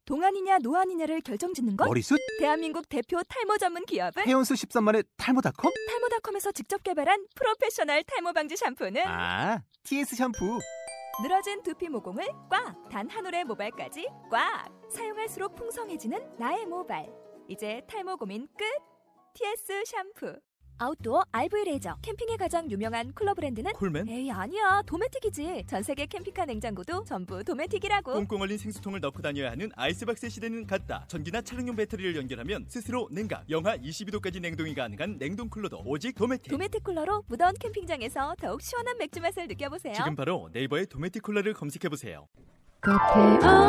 동안이냐 노안이냐를 결정짓는 것? 머리숱? 대한민국 대표 탈모 전문 기업은? 해온수 13만의 탈모닷컴? 탈모닷컴에서 직접 개발한 프로페셔널 탈모 방지 샴푸는? 아, TS 샴푸. 늘어진 두피 모공을 꽉! 단 한 올의 모발까지 꽉! 사용할수록 풍성해지는 나의 모발. 이제 탈모 고민 끝! TS 샴푸. 아웃도어 RV 레저 캠핑에 가장 유명한 쿨러 브랜드는? 콜맨? 에이 아니야, 도메틱이지. 전세계 캠핑카 냉장고도 전부 도메틱이라고. 꽁꽁 얼린 생수통을 넣고 다녀야 하는 아이스박스 시대는 갔다. 전기나 차량용 배터리를 연결하면 스스로 냉각, 영하 22도까지 냉동이 가능한 냉동 쿨러도 오직 도메틱. 도메틱 쿨러로 무더운 캠핑장에서 더욱 시원한 맥주 맛을 느껴보세요. 지금 바로 네이버에 도메틱 쿨러를 검색해보세요. 커피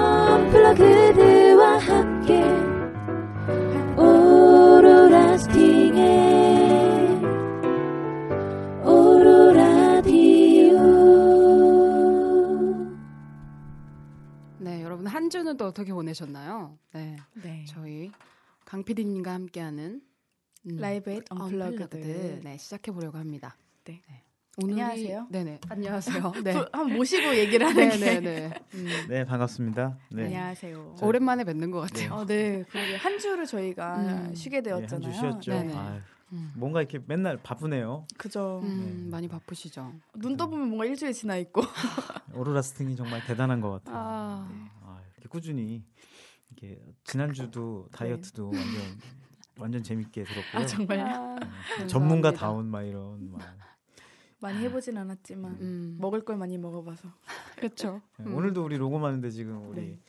언플러그드와 함께 오로라 스팅의 네, 여러분 한 주는 또 어떻게 보내셨나요? 네, 네. 저희 강 PD님과 함께하는 라이브 잇 언플러그드 네, 시작해 보려고 합니다. 네. 오늘이, 안녕하세요. 네네, 안녕하세요. 네, 한번 모시고 얘기를 하는 게. 네네네. 네, 반갑습니다. 네. 안녕하세요. 오랜만에 뵙는 것 같아요. 네, 그러게 한 주를 저희가 쉬게 되었잖아요. 한 주 쉬었죠. 네. 아유, 뭔가 이렇게 맨날 바쁘네요. 그죠. 많이 바쁘시죠. 눈 떠보면 뭔가 일주일 지나 있고. 오로라 스팅이 정말 대단한 것 같아요. 아, 이렇게 꾸준히 이렇게 지난주도 다이어트도 완전 재밌게 들었고요. 아 정말요? 전문가다운 막 이런 막. 많이 해보진 않았지만 먹을 걸 많이 먹어봐서. 그렇죠. 오늘도 우리 녹음하는데 지금 우리 네.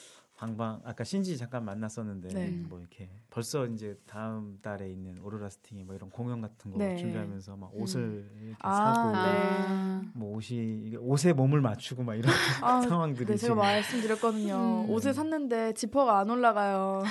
방방 아까 신지 잠깐 만났었는데 네. 뭐 이렇게 벌써 이제 다음 달에 있는 오로라 스팅이 뭐 이런 공연 같은 거 네. 준비하면서 막 옷을 이렇게 아, 사고 네. 뭐 옷에 몸을 맞추고 막 이런 상황들이 네, 제가 지금 말씀드렸거든요. 옷을 샀는데 지퍼가 안 올라가요.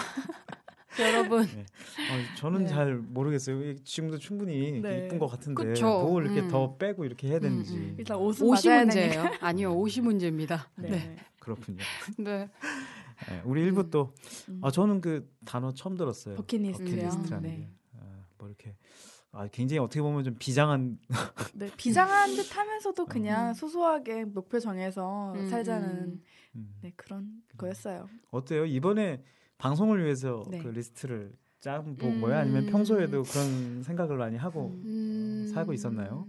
여러분. 네. 저는 네. 잘 모르겠어요. 지금도 충분히 네. 이쁜 것 같은데 그쵸. 뭘 이렇게 더 빼고 이렇게 해야 되는지 일단 옷은 옷이 맞아야 문제예요? 되니까. 아니요, 옷이 문제입니다. 네. 네. 그렇군요. 네. 네, 우리 일부 또 저는 그 단어 처음 들었어요. 버킷리스트요. 버킷리스트라는 네. 게 뭐 이렇게 굉장히 어떻게 보면 좀 비장한 네, 비장한 듯 하면서도 그냥 소소하게 목표 정해서 살자는 네, 그런 거였어요. 어때요? 이번에 방송을 위해서 네. 그 리스트를 짜본 거야? 아니면 평소에도 그런 생각을 많이 하고 살고 있었나요?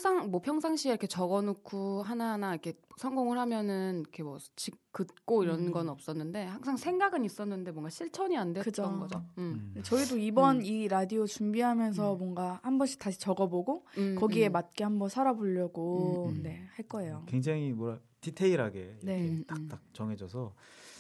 평상시에 이렇게 적어놓고 하나하나 이렇게 성공을 하면은 이렇게 뭐 긋고 이런 건 없었는데 항상 생각은 있었는데 뭔가 실천이 안 됐던 그죠. 거죠. 저희도 이번 이 라디오 준비하면서 뭔가 한 번씩 다시 적어보고 거기에 맞게 한번 살아보려고 네, 할 거예요. 굉장히 디테일하게 네. 이렇게 딱딱 정해져서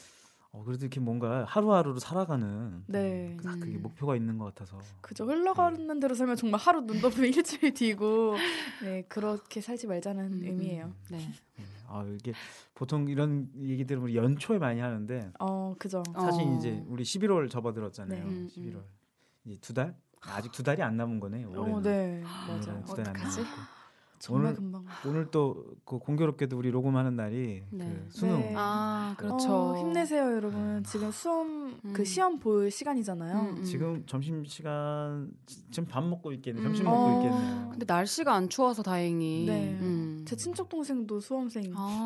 그래도 이렇게 뭔가 하루하루로 살아가는 네. 그게 목표가 있는 것 같아서 그죠. 흘러가는 대로 살면 정말 하루 눈 덮으면 일주일 뒤고 네 그렇게 살지 말자는 의미예요. 네. 이게 보통 이런 얘기들은 우리 연초에 많이 하는데 그죠. 사실 이제 우리 11월 접어들었잖아요. 네. 11월 이제 2달? 아직 2달이 안 남은 거네. 올해는. 네 맞아요. 2달 안 어떡하지? 남았고. 정말 금방. 오늘 또 그 공교롭게도 우리 녹음하는 날이 네. 그 수능. 네. 그렇죠. 힘내세요, 여러분. 지금 수험 그 시험 볼 시간이잖아요. 지금 점심 시간 지금 밥 먹고 있겠네. 점심 먹고 있겠네요. 근데 날씨가 안 추워서 다행히. 네. 제 친척 동생도 수험생.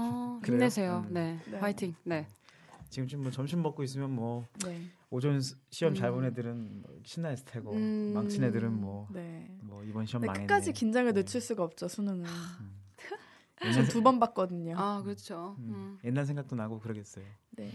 힘내세요. 네. 네. 화이팅. 네. 지금 뭐 점심 먹고 있으면 뭐 네. 오전 시험 잘 본 애들은 신나있을 테고 망친 애들은 뭐 이번 시험 망했네. 끝까지 긴장을 늦출 수가 없죠, 수능은. 전 2번 봤거든요. 그렇죠. 옛날 생각도 나고 그러겠어요. 네.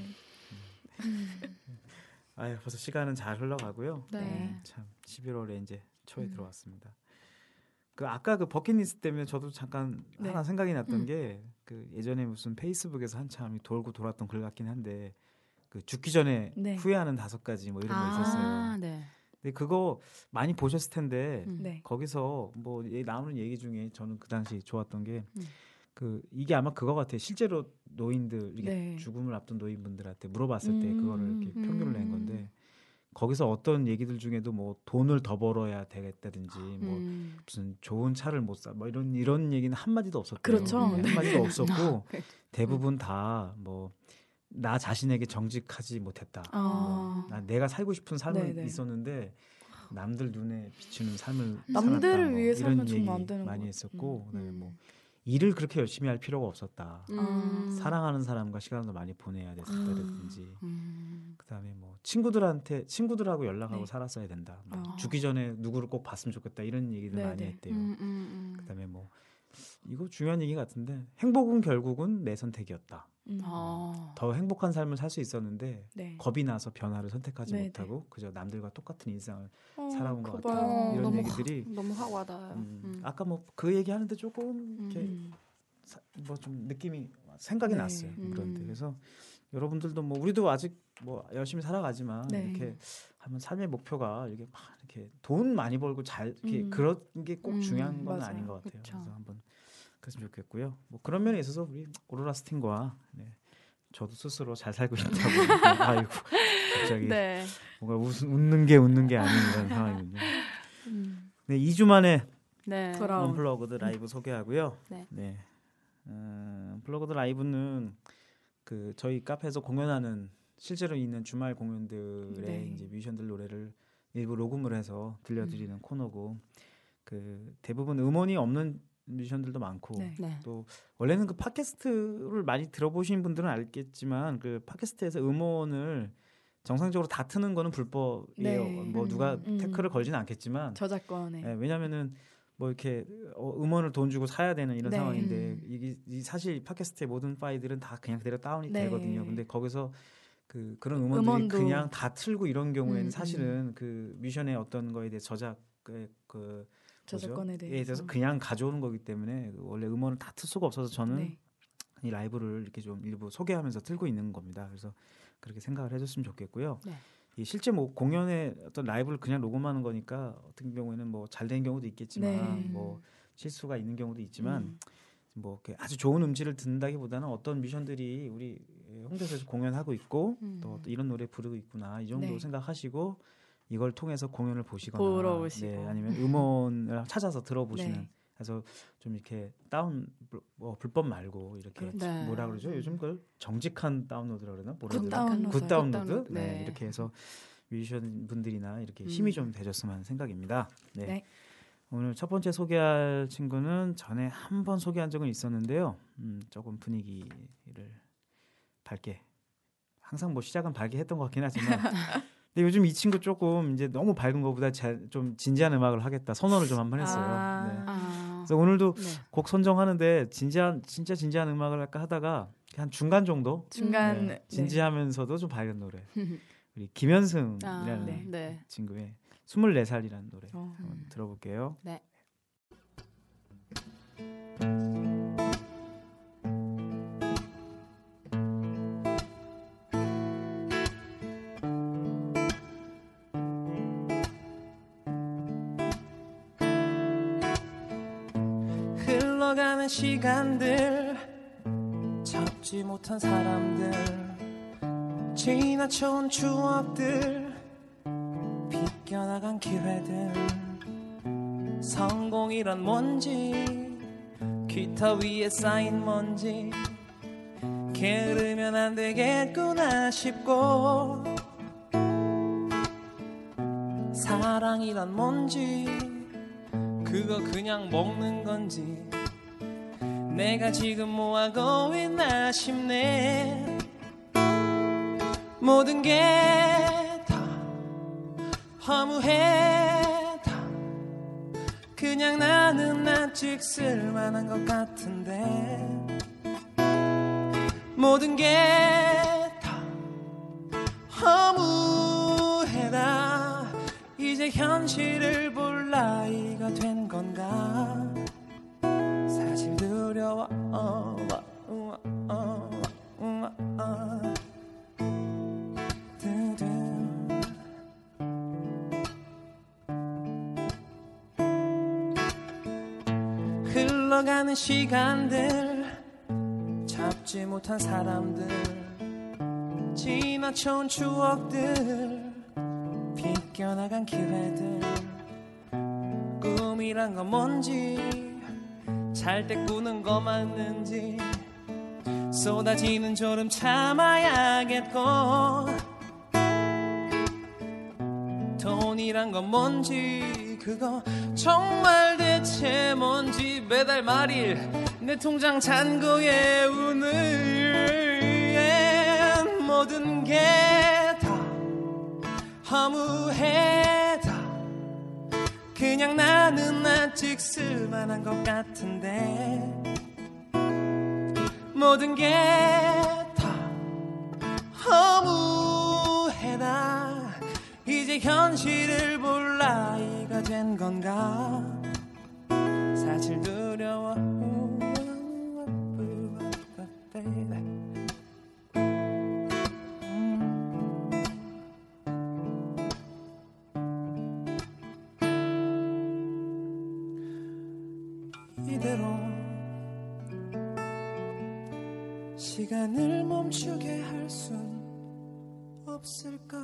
벌써 시간은 잘 흘러가고요. 네. 참 11월에 이제 초에 들어왔습니다. 아까 그 버킷리스트 때문에 저도 잠깐 하나 생각이 났던 게 그 예전에 무슨 페이스북에서 한참 돌고 돌았던 글 같긴 한데 그 죽기 전에 후회하는 5가지 뭐 이런 거 있었어요. 네. 근데 그거 많이 보셨을 텐데 거기서 뭐 나오는 얘기 중에 저는 그 당시 좋았던 게 이게 아마 그거 같아요. 실제로 노인들 이게 죽음을 앞둔 노인분들한테 물어봤을 때 그거를 이렇게 평균을 낸 건데 거기서 어떤 얘기들 중에도 뭐 돈을 더 벌어야 되겠다든지 뭐 무슨 좋은 차를 못 사 뭐 이런 얘기는 한 마디도 없었대요. 그렇죠. 네, 한 마디도 없었고 대부분 다 뭐 나 자신에게 정직하지 못했다. 내가 살고 싶은 삶은 있었는데 남들 눈에 비추는 삶을 남들을 살았다. 위해 살면 이런 정말 얘기 안 되는 많이 것 했었고 그다음에 뭐 일을 그렇게 열심히 할 필요가 없었다. 사랑하는 사람과 시간을 많이 보내야 됐었다든지 친구들하고 연락하고 살았어야 된다. 죽기 전에 누구를 꼭 봤으면 좋겠다 이런 얘기를 많이 했대요. 그다음에 뭐 이거 중요한 얘기 같은데 행복은 결국은 내 선택이었다. 더 행복한 삶을 살 수 있었는데 겁이 나서 변화를 선택하지 못하고 그저 남들과 똑같은 일상을 살아온 것 같다. 이런 너무 얘기들이 너무 확 와닿아요. 아까 뭐 그 얘기 하는데 조금 이렇게 뭐 좀 느낌이 생각이 났어요. 그런데 그래서 여러분들도 뭐 우리도 아직 뭐 열심히 살아가지만 이렇게 하면 삶의 목표가 이렇게 막 이렇게 돈 많이 벌고 잘 이렇게 그런 게 꼭 중요한 건 아닌 것 같아요. 그쵸. 그래서 한번 그랬으면 좋겠고요. 뭐 그런 면에 있어서 우리 오로라 스팅과 저도 스스로 잘 살고 있다고 아이고 갑자기 뭔가 웃는 게 아닌 이런 상황이군요. 네, 2주 만에 언플러그드 라이브 소개하고요. 언플러그드 라이브는 그 저희 카페에서 공연하는 실제로 있는 주말 공연들의 이제 뮤지션들 노래를 일부 녹음을 해서 들려드리는 코너고 그 대부분 음원이 없는 뮤지션들도 많고 또 원래는 그 팟캐스트를 많이 들어보신 분들은 알겠지만 그 팟캐스트에서 음원을 정상적으로 다 트는 거는 불법이에요. 뭐 누가 태클을 걸지는 않겠지만 저작권에 왜냐면은 뭐 이렇게 음원을 돈 주고 사야 되는 이런 상황인데 이게 사실 팟캐스트의 모든 파일들은 다 그냥 그대로 다운이 되거든요. 근데 거기서 그런 음원들이 그냥 다 틀고 이런 경우에는 사실은 그 뮤지션의 어떤 거에 대해 저작의 저작권에 대해서 그냥 가져오는 거기 때문에 원래 음원을 다 틀 수가 없어서 저는 이 라이브를 이렇게 좀 일부 소개하면서 틀고 있는 겁니다. 그래서 그렇게 생각을 해줬으면 좋겠고요. 이 실제 뭐 공연의 어떤 라이브를 그냥 녹음하는 거니까 어떤 경우에는 뭐 잘 된 경우도 있겠지만 뭐 실수가 있는 경우도 있지만 뭐 이렇게 아주 좋은 음질을 듣는다기보다는 어떤 뮤지션들이 우리 홍대에서 공연하고 있고 또 이런 노래 부르고 있구나 이 정도 생각하시고 이걸 통해서 공연을 보시거나 아니면 음원을 찾아서 들어보시는 그래서 좀 이렇게 불법 말고 이렇게 뭐라 그러죠? 요즘 그걸 정직한 다운로드라고 그러나? 굿 다운로드? 이렇게 해서 뮤지션 분들이나 이렇게 힘이 좀 되셨으면 하는 생각입니다. 오늘 첫 번째 소개할 친구는 전에 한번 소개한 적은 있었는데요. 조금 분위기를 밝게 항상 뭐 시작은 밝게 했던 것 같긴 하지만 근데 요즘 이 친구 조금 이제 너무 밝은 것보다 좀 진지한 음악을 하겠다 선언을 좀 한번 했어요. 그래서 오늘도 곡 선정하는데 진짜 진지한 음악을 할까 하다가 한 중간 정도 진지하면서도 좀 밝은 노래 우리 김현승이라는 친구의 24살이라는 노래 한번 들어볼게요. 흘러가는 시간들 잡지 못한 사람들 지나쳐온 추억들 비껴나간 기회들 성공이란 뭔지 기타 위에 쌓인 먼지 게으르면 안 되겠구나 싶고 사랑이란 뭔지 그거 그냥 먹는 건지 내가 지금 뭐하고 있나 싶네 모든 게 다 허무해 다 그냥 나는 아직 쓸만한 것 같은데 모든 게 다 허무해다 이제 현실을 볼 나이가 된 건가 사실 두려워 흘러가는 시간들 잡지 못한 사람들 지나쳐온 추억들 비껴나간 기회들 꿈이란 건 뭔지 잘 때 꾸는 거 맞는지 쏟아지는 졸음 참아야겠고 돈이란 건 뭔지 그거 정말 대체 뭔지 매달 말일 내 통장 잔고에 오늘 모든 게 다 허무해다 그냥 나는 아직 쓸만한 것 같은데 모든 게 다 허무해다 이제 현실을 볼 나이가 된 건가 사실 두려워 이대로 시간을 멈추게 할 순 없을까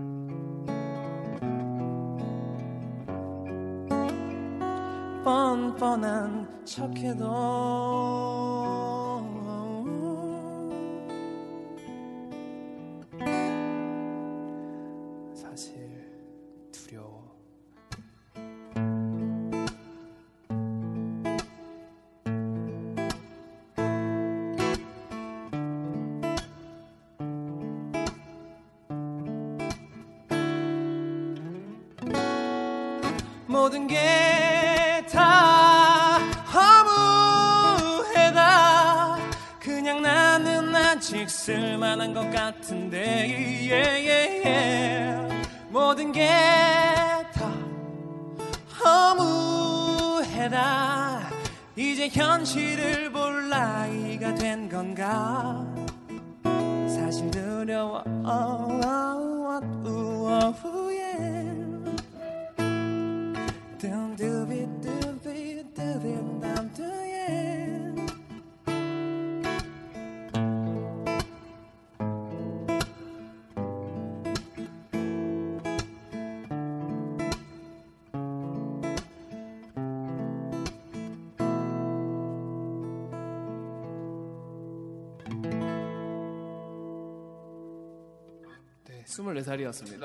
뻔뻔한 척해도 사실 두려워 모든 게 다 허무해다 그냥 나는 아직 쓸만한 것 같은데 모든 게 다 허무해다 이제 현실을 볼 나이가 된 건가 사실 두려워 네, 24살이었습니다.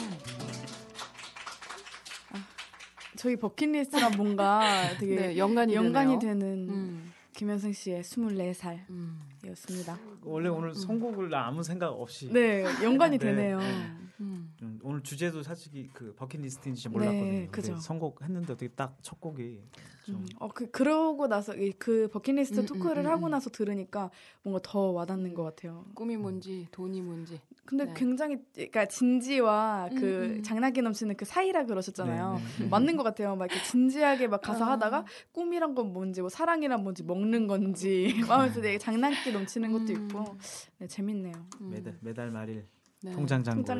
저희 버킷리스트랑 뭔가 되게 네, 연관이 되는 김현승 씨의 24살이었습니다. 원래 오늘 선곡을 아무 생각 없이 연관이 되네요. 오늘 주제도 사실 그 버킷리스트인지 몰랐거든요. 네, 그죠. 선곡했는데 어떻게 딱 첫 곡이 좀 그러고 나서 그 버킷리스트 토크를 하고 나서 들으니까 뭔가 더 와닿는 것 같아요. 꿈이 뭔지 돈이 뭔지. 근데 굉장히 그러니까 진지와 그 장난기 넘치는 그 사이라 그러셨잖아요. 맞는 것 같아요. 막 이렇게 진지하게 막 가서 하다가 꿈이란 건 뭔지, 뭐 사랑이란 뭔지, 먹는 건지 하면서 되게 장난기 넘치는 것도 있고 네, 재밌네요. 매달 말일 네. 통장잔고에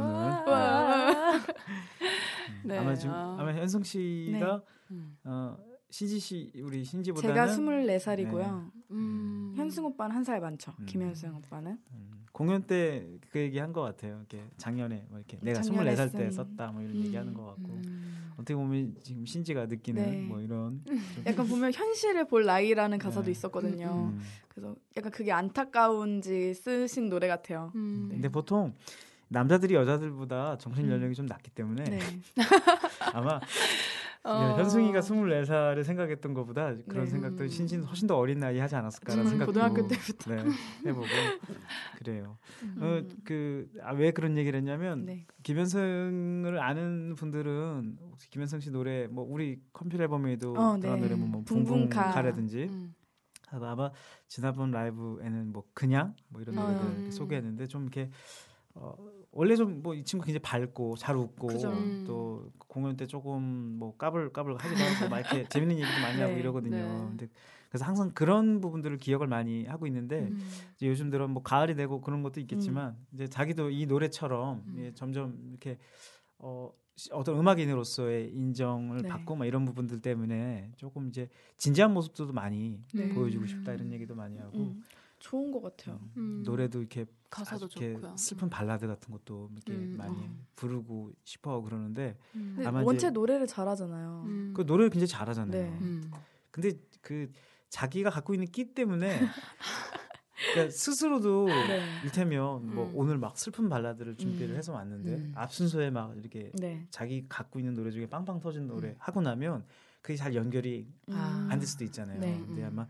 네. 아마 현승 씨가 신지 씨 우리 신지보다는 제가 24살이고요. 현승 오빠는 1살 많죠. 김현승 오빠는 공연 때 그 얘기 한 것 같아요. 이렇게 작년에 뭐 이렇게 내가 24살 때 썼다 뭐 이런 얘기하는 것 같고 어떻게 보면 지금 신지가 느끼는 뭐 이런 약간 보면 현실을 볼 나이라는 가사도 있었거든요. 그래서 약간 그게 안타까운지 쓰신 노래 같아요. 근데 보통 남자들이 여자들보다 정신 연령이 좀 낮기 때문에 아마 현승이가 24살을 생각했던 것보다 그런 생각도 신지는 훨씬 더 어린 나이 하지 않았을까라는 생각도 고등학교 때부터 해보고 그래요. 왜 그런 얘기를 했냐면 김현승을 아는 분들은 혹시 김현승 씨 노래 뭐 우리 컴퓨터 앨범에도 그런 노래 뭐 붕붕카라든지 아마 지난번 라이브에는 뭐 그냥 뭐 이런 노래들 소개했는데 좀 이렇게 원래 좀 뭐 이 친구 굉장히 밝고 잘 웃고 또 공연 때 조금 뭐 까불까불 하기도 하고 막 이렇게 재밌는 얘기도 많이 하고 이러거든요. 근데 그래서 항상 그런 부분들을 기억을 많이 하고 있는데 이제 요즘 들어 뭐 가을이 되고 그런 것도 있겠지만 이제 자기도 이 노래처럼 점점 이렇게 어떤 음악인으로서의 인정을 받고 막 이런 부분들 때문에 조금 이제 진지한 모습도 많이 보여주고 싶다 이런 얘기도 많이 하고 좋은 것 같아요. 노래도 이렇게 가사도 이렇게 좋고요. 슬픈 발라드 같은 것도 이렇게 많이 부르고 싶어하고 그러는데 아마 원체 노래를 잘하잖아요. 그 노래를 굉장히 잘하잖아요. 근데 그 자기가 갖고 있는 끼 때문에 그러니까 스스로도 이를테면 뭐 오늘 막 슬픈 발라드를 준비를 해서 왔는데 앞 순서에 막 이렇게 자기 갖고 있는 노래 중에 빵빵 터진 노래 하고 나면 그게 잘 연결이 안 될 수도 있잖아요. 근데 아마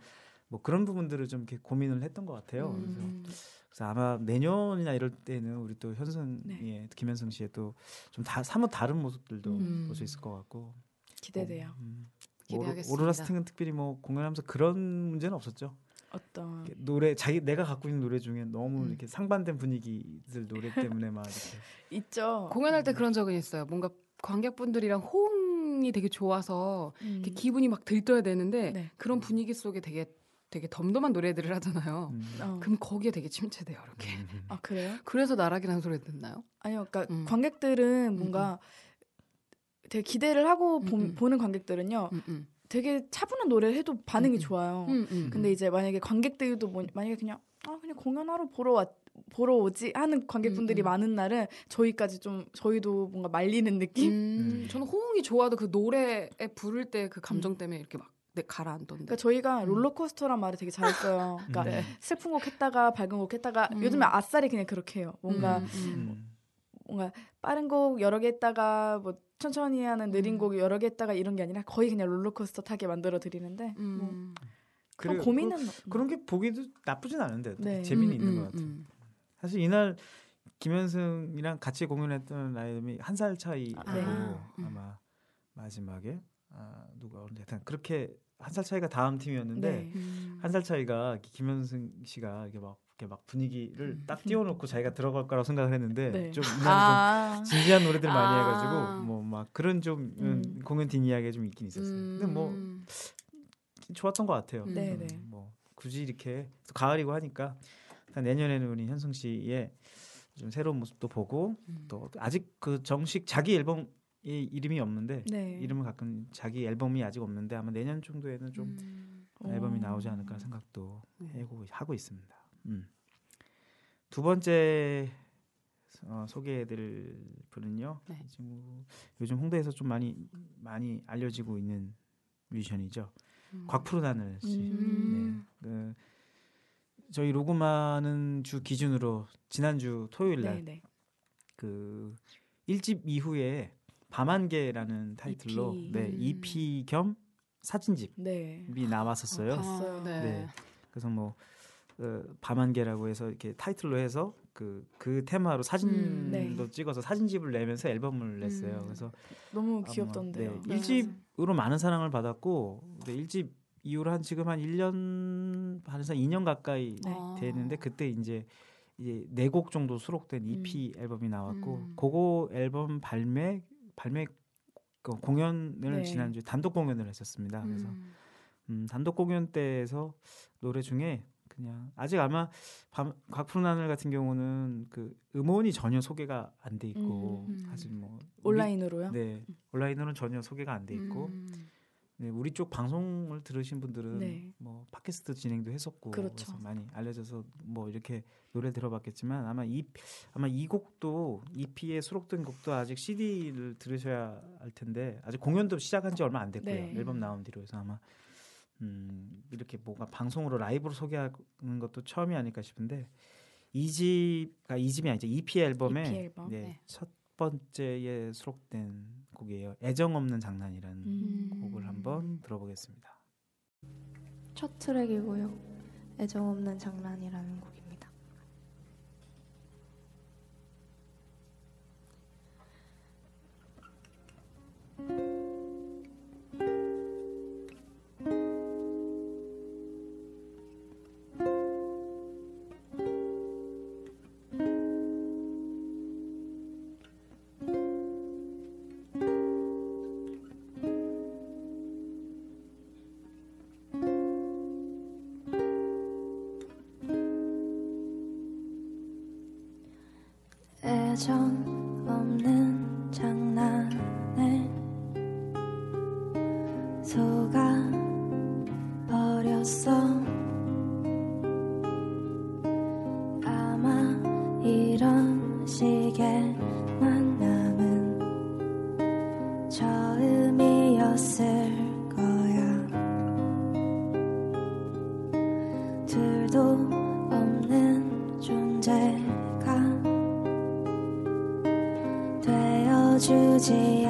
뭐 그런 부분들을 좀 이렇게 고민을 했던 것 같아요. 그래서 아마 내년이나 이럴 때는 우리 또 현승의 김현승 씨의 또 좀 사뭇 다른 모습들도 볼 수 있을 것 같고 기대돼요. 기대하겠습니다. 오로라 스팅은 특별히 뭐 공연하면서 그런 문제는 없었죠. 어떤 노래 내가 갖고 있는 노래 중에 너무 이렇게 상반된 분위기들 노래 때문에 막 이렇게 있죠. 공연할 때 그런 적은 있어요. 뭔가 관객분들이랑 호응이 되게 좋아서 이렇게 기분이 막 들떠야 되는데 그런 분위기 속에 되게 덤덤한 노래들을 하잖아요. 그럼 거기에 되게 침체돼요, 이렇게. 아 그래요? 그래서 나락이라는 소리 듣나요? 아니요, 그러니까 관객들은 뭔가 되게 기대를 하고 보는 관객들은요. 되게 차분한 노래를 해도 반응이 좋아요. 근데 이제 만약에 관객들도 만약에 그냥 공연하러 보러 오지 하는 관객분들이 많은 날은 저희도 뭔가 말리는 느낌? 저는 호응이 좋아도 그 노래에 부를 때 그 감정 때문에 이렇게 막 가라앉던데. 그러니까 저희가 롤러코스터란 말을 되게 잘했어요. 그러니까 슬픈 곡 했다가 밝은 곡 했다가 요즘에 아싸리 그냥 그렇게 해요. 뭔가 빠른 곡 여러 개 했다가 뭐 천천히 하는 느린 곡 여러 개 했다가 이런 게 아니라 거의 그냥 롤러코스터 타게 만들어 드리는데 그런 고민은 그런 게 보기도 나쁘진 않은데 재미는 있는 것 같아요. 사실 이날 김현승이랑 같이 공연했던 라이브이 1살 차이고 아마 마지막에 누가 하여튼 그렇게 1살 차이가 다음 팀이었는데 1살 차이가 김현승 씨가 이렇게 막 분위기를 딱 띄워놓고 자기가 들어갈 거라고 생각을 했는데 좀 이날은 좀 진지한 노래들 많이 해가지고 뭐 막 그런 좀 공연 뒷이야기가 좀 있긴 있었어요. 근데 뭐 좋았던 것 같아요. 뭐 굳이 이렇게 가을이고 하니까 내년에는 우리 현승 씨의 좀 새로운 모습도 보고 또 아직 그 정식 자기 앨범 이름이 없는데 이름을 가끔 자기 앨범이 아직 없는데 아마 내년 정도에는 좀 앨범이 나오지 않을까 생각도 하고 있습니다. 두 번째 소개해드릴 분은요. 요즘 홍대에서 좀 많이 알려지고 있는 뮤지션이죠. 곽푸른 하늘 씨. 저희 녹음하는 주 기준으로 지난주 토요일 날 그 1집 이후에 밤안개라는 타이틀로 EP 겸 사진집이 나왔었어요. 봤어요. 그래서 뭐 밤안개라고 해서 이렇게 타이틀로 해서 그 테마로 사진도 찍어서 사진집을 내면서 앨범을 냈어요. 그래서 너무 귀엽던데요. 1집으로 많은 사랑을 받았고 1집 이후로 지금 한 1년 반에서 2년 가까이 됐는데 그때 이제 4곡 정도 수록된 EP 앨범이 나왔고 그거 앨범 발매 공연을 지난주에 단독 공연을 했었습니다. 그래서 단독 공연 때에서 노래 중에 그냥 아직 아마 곽푸른 하늘 같은 경우는 그 음원이 전혀 소개가 안 돼 있고 사실 뭐 온라인으로요? 온라인으로는 전혀 소개가 안 돼 있고 우리 쪽 방송을 들으신 분들은 뭐 팟캐스트 진행도 했었고 그래서 많이 알려져서 뭐 이렇게 노래 들어봤겠지만 아마 이 곡도 EP에 수록된 곡도 아직 CD를 들으셔야 할 텐데 아직 공연도 시작한 지 얼마 안 됐고요. 앨범 나온 뒤로 해서 아마 이렇게 뭔가 방송으로 라이브로 소개하는 것도 처음이 아닐까 싶은데 2집이 아니죠. EP 앨범의 첫 번째에 수록된 곡이에요. 애정 없는 장난이라는 곡을 한번 들어보겠습니다. 첫 트랙이고요. 애정 없는 장난이라는 곡입니다. 애정 없는 장난에 속아 버렸어. 아마 이런 식의 만남은 처음이었을 거야. 둘도 없는 존재가 되어주지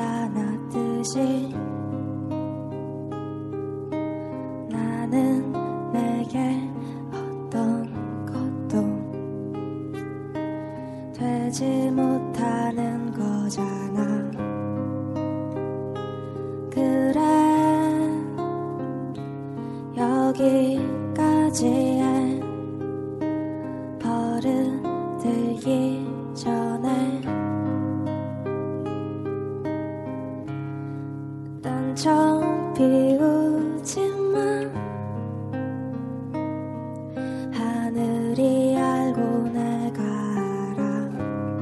않았듯이 나는 내게 못하는 거잖아. 그래 여기까지에 버릇들기 전에 딴청 비우지마. 하늘이 알고 내가 알아.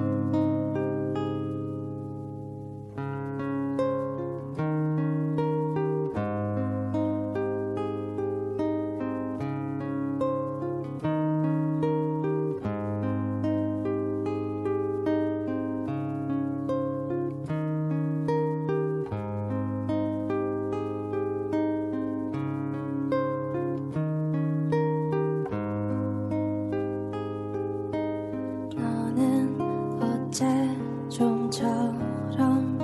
너는 어째 좀처럼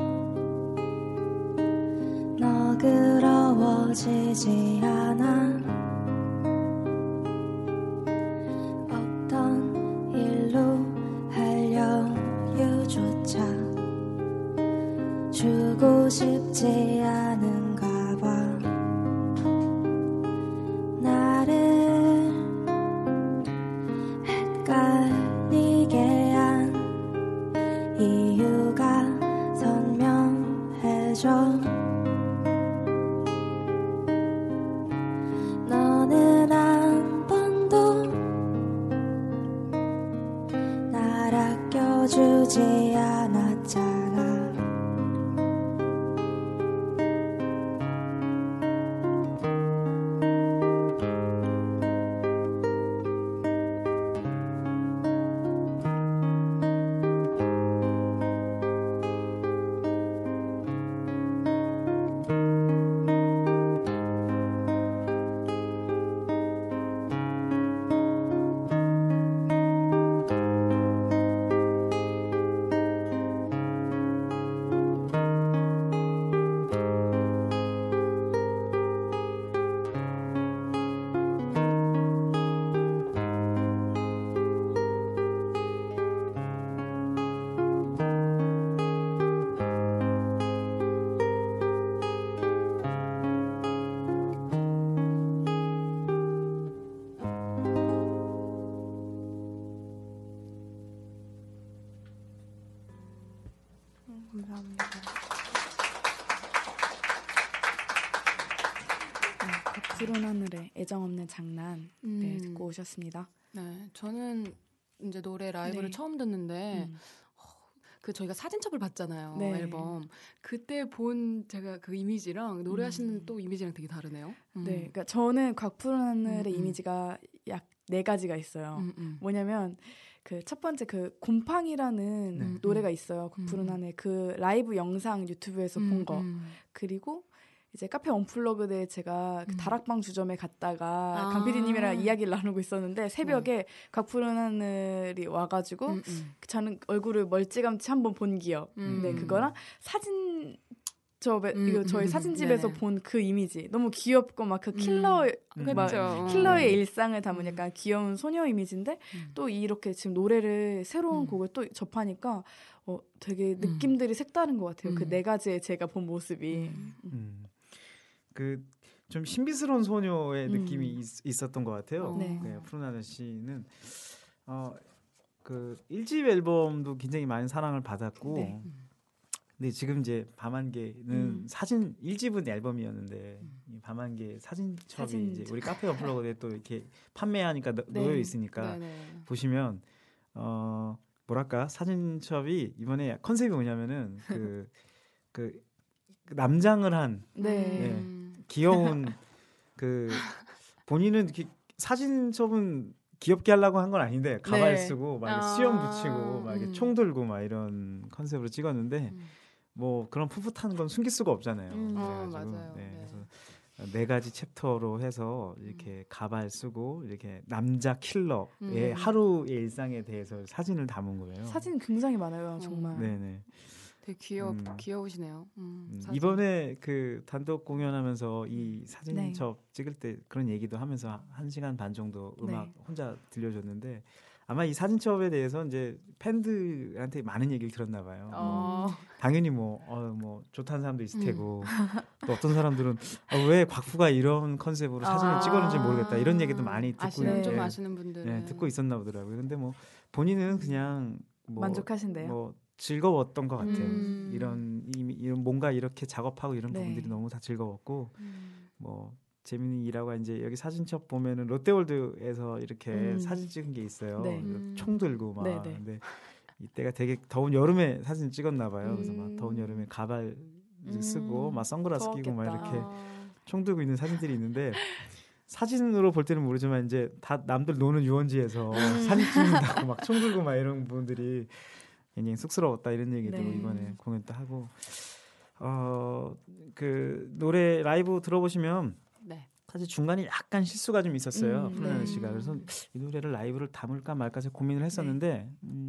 너그러워지지 않아. 어떤 일로 할 여유조차 주고 싶지 않은가 봐. 나를 헷갈리게 한 이유가 선명해져. 너는 한 번도 날 아껴주지 않았잖아. 감사합니다. 푸른 하늘에 애정 없는 장난 듣고 오셨습니다. 네, 저는 이제 노래 라이브를 네. 처음 듣는데 그 저희가 사진첩을 봤잖아요. 네. 앨범. 그때 본 제가 그 이미지랑 노래하시는 또 이미지랑 되게 다르네요. 네, 그러니까 저는 곽푸른 하늘의 이미지가 약 4가지가 있어요. 뭐냐면 그 첫 번째 그 곰팡이라는 노래가 있어요. 곽푸른 하늘 그 라이브 영상 유튜브에서 본 거. 그리고 이제 카페 언플러그드에 제가 그 다락방 주점에 갔다가 강 PD님이랑 이야기를 나누고 있었는데 새벽에 곽푸른 하늘이 와가지고 저는 얼굴을 멀찌감치 한번 본 기억. 네, 그거랑 사진 이거 저희 사진집에서 본 그 이미지 너무 귀엽고 막 그 킬러의 일상을 담은 약간 귀여운 소녀 이미지인데 또 이렇게 지금 노래를 새로운 곡을 또 접하니까 되게 느낌들이 색다른 것 같아요. 그 4가지의 제가 본 모습이. 그 좀 신비스러운 소녀의 느낌이 있었던 것 같아요. 네. 네, 푸른 하늘 씨는 그 1집 앨범도 굉장히 많은 사랑을 받았고. 네. 근데 지금 이제 밤안개는 사진 1집은 앨범이었는데 이 밤안개 사진첩이 이제 우리 카페 언플러그에 또 이렇게 판매하니까 놓여 있으니까 보시면 뭐랄까 사진첩이 이번에 컨셉이 뭐냐면은 그 남장을 한 귀여운 그 본인은 사진첩은 귀엽게 하려고 한 건 아닌데 가발 쓰고 막 수염 붙이고 막 이렇게 총 들고 막 이런 컨셉으로 찍었는데 뭐 그런 풋풋한 건 숨길 수가 없잖아요. 맞아요. 그래서 4가지 챕터로 해서 이렇게 가발 쓰고 이렇게 남자 킬러의 하루의 일상에 대해서 사진을 담은 거예요. 사진 굉장히 많아요, 정말. 네네. 되게 귀여우시네요. 이번에 그 단독 공연하면서 이 사진첩 찍을 때 그런 얘기도 하면서 1시간 반 정도 음악 혼자 들려줬는데 아마 이 사진첩에 대해서 이제 팬들한테 많은 얘기를 들었나 봐요. 당연히 뭐 좋다는 사람도 있을 테고 또 어떤 사람들은 왜 곽프가 이런 컨셉으로 사진을 찍었는지 모르겠다 이런 얘기도 많이 듣고 좀 아시는 분들은 네, 듣고 있었나 보더라고요. 근데 뭐 본인은 그냥 뭐 만족하신대요. 뭐 즐거웠던 것 같아요. 이런 뭔가 이렇게 작업하고 이런 부분들이 너무 다 즐거웠고 뭐 재밌는 일하고 이제 여기 사진첩 보면은 롯데월드에서 이렇게 사진 찍은 게 있어요. 네. 총 들고 막. 근데 이때가 되게 더운 여름에 사진 찍었나 봐요. 그래서 막 더운 여름에 가발 쓰고 막 선글라스 끼고 막 이렇게 총 들고 있는 사진들이 있는데 사진으로 볼 때는 모르지만 이제 다 남들 노는 유원지에서 사진 찍는다고 막 총 들고 막 이런 부분들이 굉장히 쑥스러웠다 이런 얘기도 이번에 공연도 하고 그 노래 라이브 들어보시면 사실 중간에 약간 실수가 좀 있었어요. 푸르나는 씨가. 그래서 이 노래를 라이브를 담을까 말까 고민을 했었는데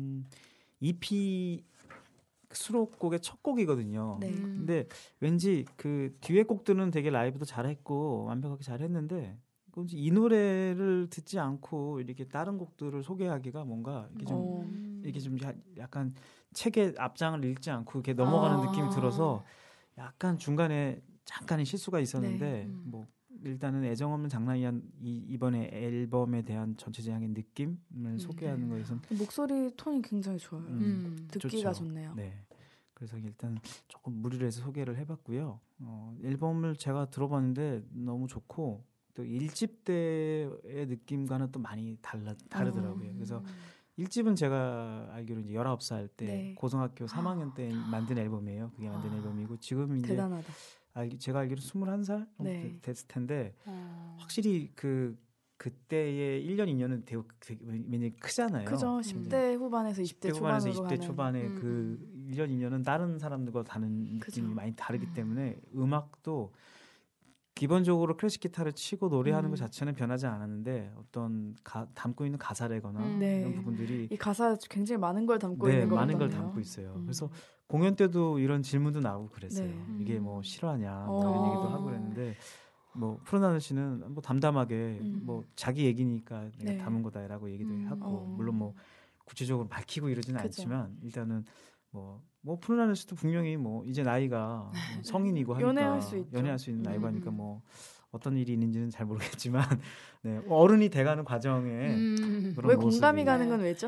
EP 수록곡의 첫 곡이거든요. 근데 왠지 그 뒤에 곡들은 되게 라이브도 잘했고 완벽하게 잘했는데 이 노래를 듣지 않고 이렇게 다른 곡들을 소개하기가 뭔가 이게 좀 약간 책의 앞장을 읽지 않고 이렇게 넘어가는 느낌이 들어서 약간 중간에 잠깐의 실수가 있었는데 뭐 일단은 애정 없는 장난이야 이번에 앨범에 대한 전체적인 느낌을 소개하는 거에선 목소리 톤이 굉장히 좋아요. 듣기가 좋죠. 좋네요. 네. 그래서 일단 조금 무리를 해서 소개를 해봤고요. 앨범을 제가 들어봤는데 너무 좋고 또 1집 때의 느낌과는 또 많이 다르더라고요. 그래서 1집은 제가 알기로 이제 19살 때 고등학교 3학년 때 만든 앨범이에요. 그게 만든 앨범이고 지금 이제 대단하다. 제가 알기로 21살 됐을 텐데 확실히 그때의 1년 2년은 되게 굉장히 크잖아요. 그죠. 10대 후반에서 20대 초반으로 20대 초반에 그 1년 2년은 다른 사람들과 다른 느낌이 많이 다르기 때문에 음악도 기본적으로 클래식 기타를 치고 노래하는 것 자체는 변하지 않았는데 어떤 담고 있는 가사라거나 이런 부분들이 이 가사 굉장히 많은 걸 담고 있는 것 많은 같네요. 걸 담고 있어요. 그래서 공연 때도 이런 질문도 나오고 그랬어요. 이게 뭐 실화냐 뭐 이런 얘기도 하고 그랬는데 뭐 푸르나는 씨는 뭐 담담하게 뭐 자기 얘기니까 내가 담은 거다라고 얘기도 하고 물론 뭐 구체적으로 밝히고 이러지는 않지만 일단은 뭐 푸르나는 씨도 분명히 뭐 이제 나이가 성인이고 하니까 연애할 수 있는 나이고 하니까 뭐 어떤 일이 있는지는 잘 모르겠지만 어른이 돼가는 과정에 그런 왜 공감이 가는 건 왜죠?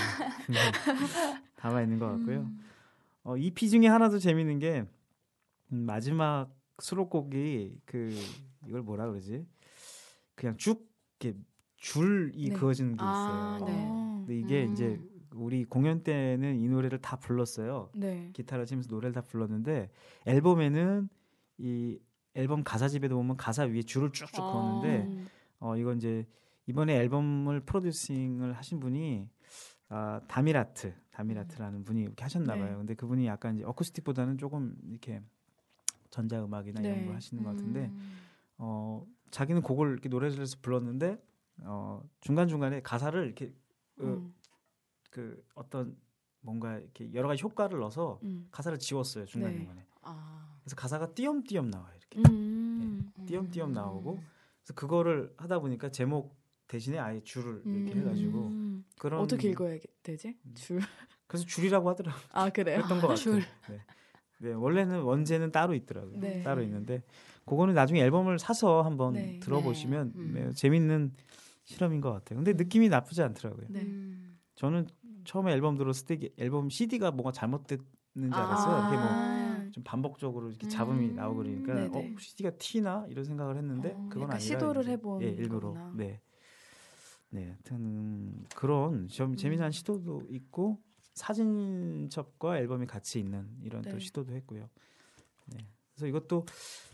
담아 있는 것 같고요. EP 중에 하나 더 재밌는 게 마지막 수록곡이 이걸 뭐라 그러지? 그냥 쭉 이렇게 줄이 그어지는 게 있어요. 근데 이게 이제 우리 공연 때는 이 노래를 다 불렀어요. 기타를 치면서 노래를 다 불렀는데 앨범에는 이 앨범 가사집에도 보면 가사 위에 줄을 쭉쭉 그었는데 이건 이제 이번에 앨범을 프로듀싱을 하신 분이 다미라트라는 분이 이렇게 하셨나 봐요. 근데 그분이 약간 이제 어쿠스틱보다는 조금 이렇게 전자음악이나 이런 걸 하시는 것 같은데 자기는 곡을 이렇게 노래를 해서 불렀는데 중간중간에 가사를 이렇게 그 어떤 뭔가 이렇게 여러 가지 효과를 넣어서 가사를 지웠어요. 중간중간에. 그래서 가사가 띄엄띄엄 나와요. 이렇게. 띄엄띄엄 나오고 그래서 그거를 하다 보니까 제목 대신에 아예 줄을 이렇게 해가지고 그런 어떻게 읽어야 되지? 줄. 그래서 줄이라고 하더라고요. 아 그래요? 그랬던 것 같아요. 네, 원래는 원제는 따로 있더라고요. 따로 있는데 그거는 나중에 앨범을 사서 한번 들어보시면 재밌는 실험인 것 같아요. 근데 느낌이 나쁘지 않더라고요. 저는 처음에 앨범 들었을 때 앨범 CD가 뭔가 잘못됐는지 알았어요. 이렇게 뭐 좀 반복적으로 이렇게 잡음이 나오고 그러니까 CD가 튀나 이런 생각을 했는데 그건 아니라 시도를 해본 일부러 거구나. 네, 하여튼 그런 좀 재미난 시도도 있고 사진첩과 앨범이 같이 있는 이런 또 시도도 했고요. 그래서 이것도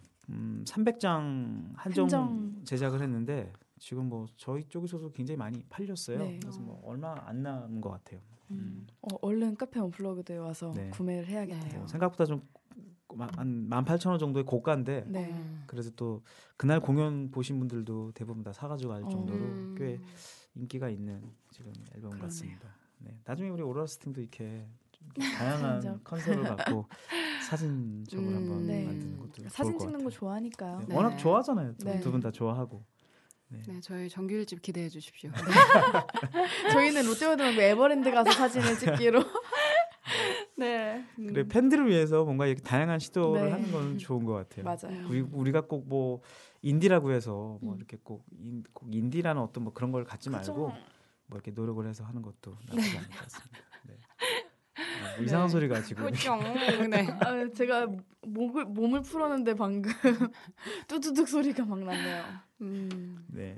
300장 한정 제작을 했는데 지금 뭐 저희 쪽에서도 굉장히 많이 팔렸어요. 그래서 뭐 얼마 안 남은 것 같아요. 얼른 카페 언플러그드에 와서 구매를 해야겠네요. 생각보다 좀 한 18,000원 정도의 고가인데 그래서 또 그날 공연 보신 분들도 대부분 다 사가지고 갈 정도로 꽤 인기가 있는 지금 앨범 같습니다. 나중에 우리 오라스팅도 이렇게 좀 다양한 컨셉을 갖고 사진첩을 한번 만드는 것도 사진 좋을 것 찍는 같아요. 거 좋아하니까요. 워낙 좋아하잖아요. 두 분 다 좋아하고. 네, 저희 정규 1집 기대해 주십시오. 저희는 롯데월드 말고 에버랜드 가서 사진을 찍기로. 네. 그래 팬들을 위해서 뭔가 이렇게 다양한 시도를 하는 건 좋은 것 같아요. 맞아요. 우리가 꼭 뭐 인디라고 해서 뭐 이렇게 꼭 인디라는 어떤 뭐 그런 걸 갖지 말고 뭐 이렇게 노력을 해서 하는 것도 나쁘지 않을 것 같습니다. 네. 뭐 이상한 소리가 지금. 네. 제가 몸을 풀었는데 방금 뚜두둑 소리가 막 났네요. 네.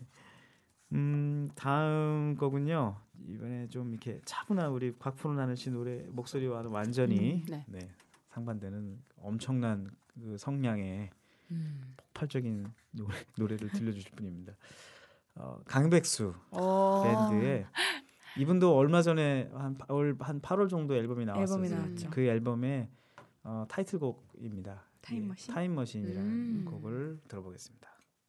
다음 거군요. 이번에 좀 이렇게 차분한 우리 곽프로나는 씨 노래 목소리와는 완전히 네, 상반되는 엄청난 그 성량의 폭발적인 노래를 들려주실 분입니다. 강백수 밴드의 이분도 얼마 전에 한 8월 정도 앨범이 나왔어요. 그 앨범의 타이틀곡입니다. 타임머신이라는 곡을 들어보겠습니다.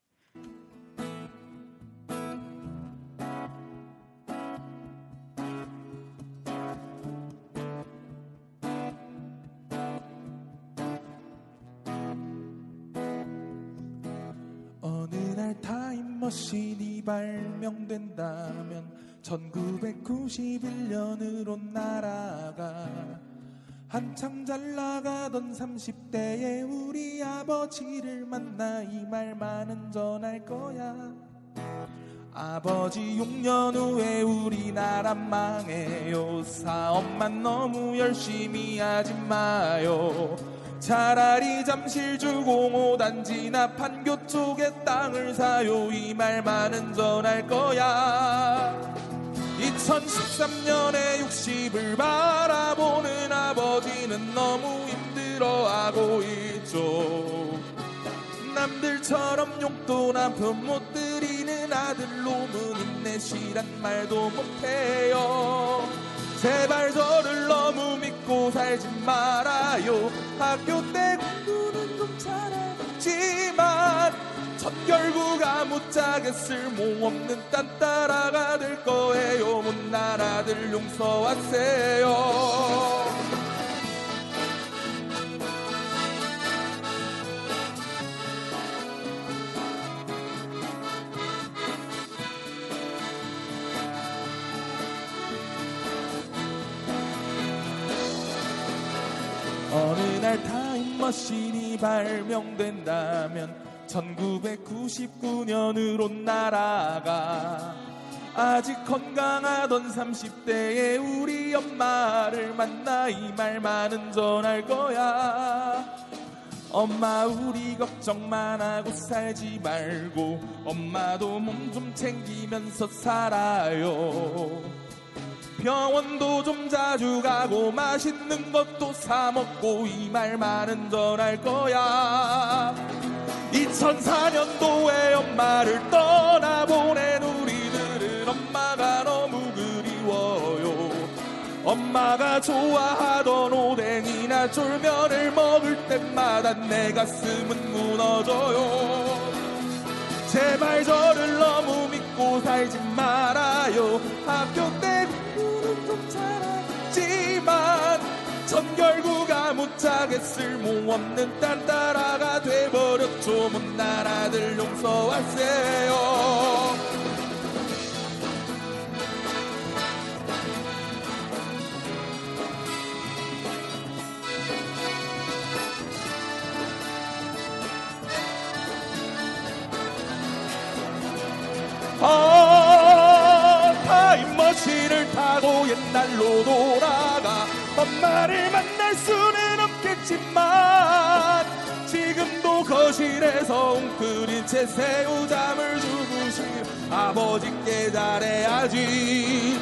어느 날 타임머신이 발명된다면 1991년으로 날아가 한참 잘 나가던 30대의 우리 아버지를 만나 이 말만은 전할 거야. 아버지 6년 후에 우리나라 망해요. 사업만 너무 열심히 하지 마요. 차라리 잠실 주공 5단지나 판교 쪽에 땅을 사요. 이 말만은 전할 거야. 2013년에 60을 바라보는 아버지는 너무 힘들어하고 있죠. 남들처럼 용돈 한 푼 못 드리는 아들놈은 인내시란 말도 못해요. 제발 저를 너무 믿고 살지 말아요. 학교 때 공부는 좀 잘했지만 전 결국 아무짝에 쓸모없는 딴따라가 될 거예요. 못난 아들 용서하세요. 어느 날 타임머신이 발명된다면 1999년으로 날아가 아직 건강하던 30대의 우리 엄마를 만나 이 말만은 전할 거야. 엄마 우리 걱정만 하고 살지 말고 엄마도 몸 좀 챙기면서 살아요. 병원도 좀 자주 가고 맛있는 것도 사 먹고 이 말만은 전할 거야. 2004년도에 엄마를 떠나보낸 우리들은 엄마가 너무 그리워요. 엄마가 좋아하던 오뎅이나 쫄면을 먹을 때마다 내 가슴은 무너져요. 제발 저를 너무 믿고 살지 말아요. 학교 때 공부는 좀 잘하지만 전 결국 아무짝에 쓸모없는 딴따라가 돼버렸죠. 못난 아들 용서하세요. 타임머신을 타고 옛날로 돌아가 엄마를 만날 수는 없겠지만 지금도 거실에서 웅크린 채 새우잠을 주무신 아버지께 잘해야지.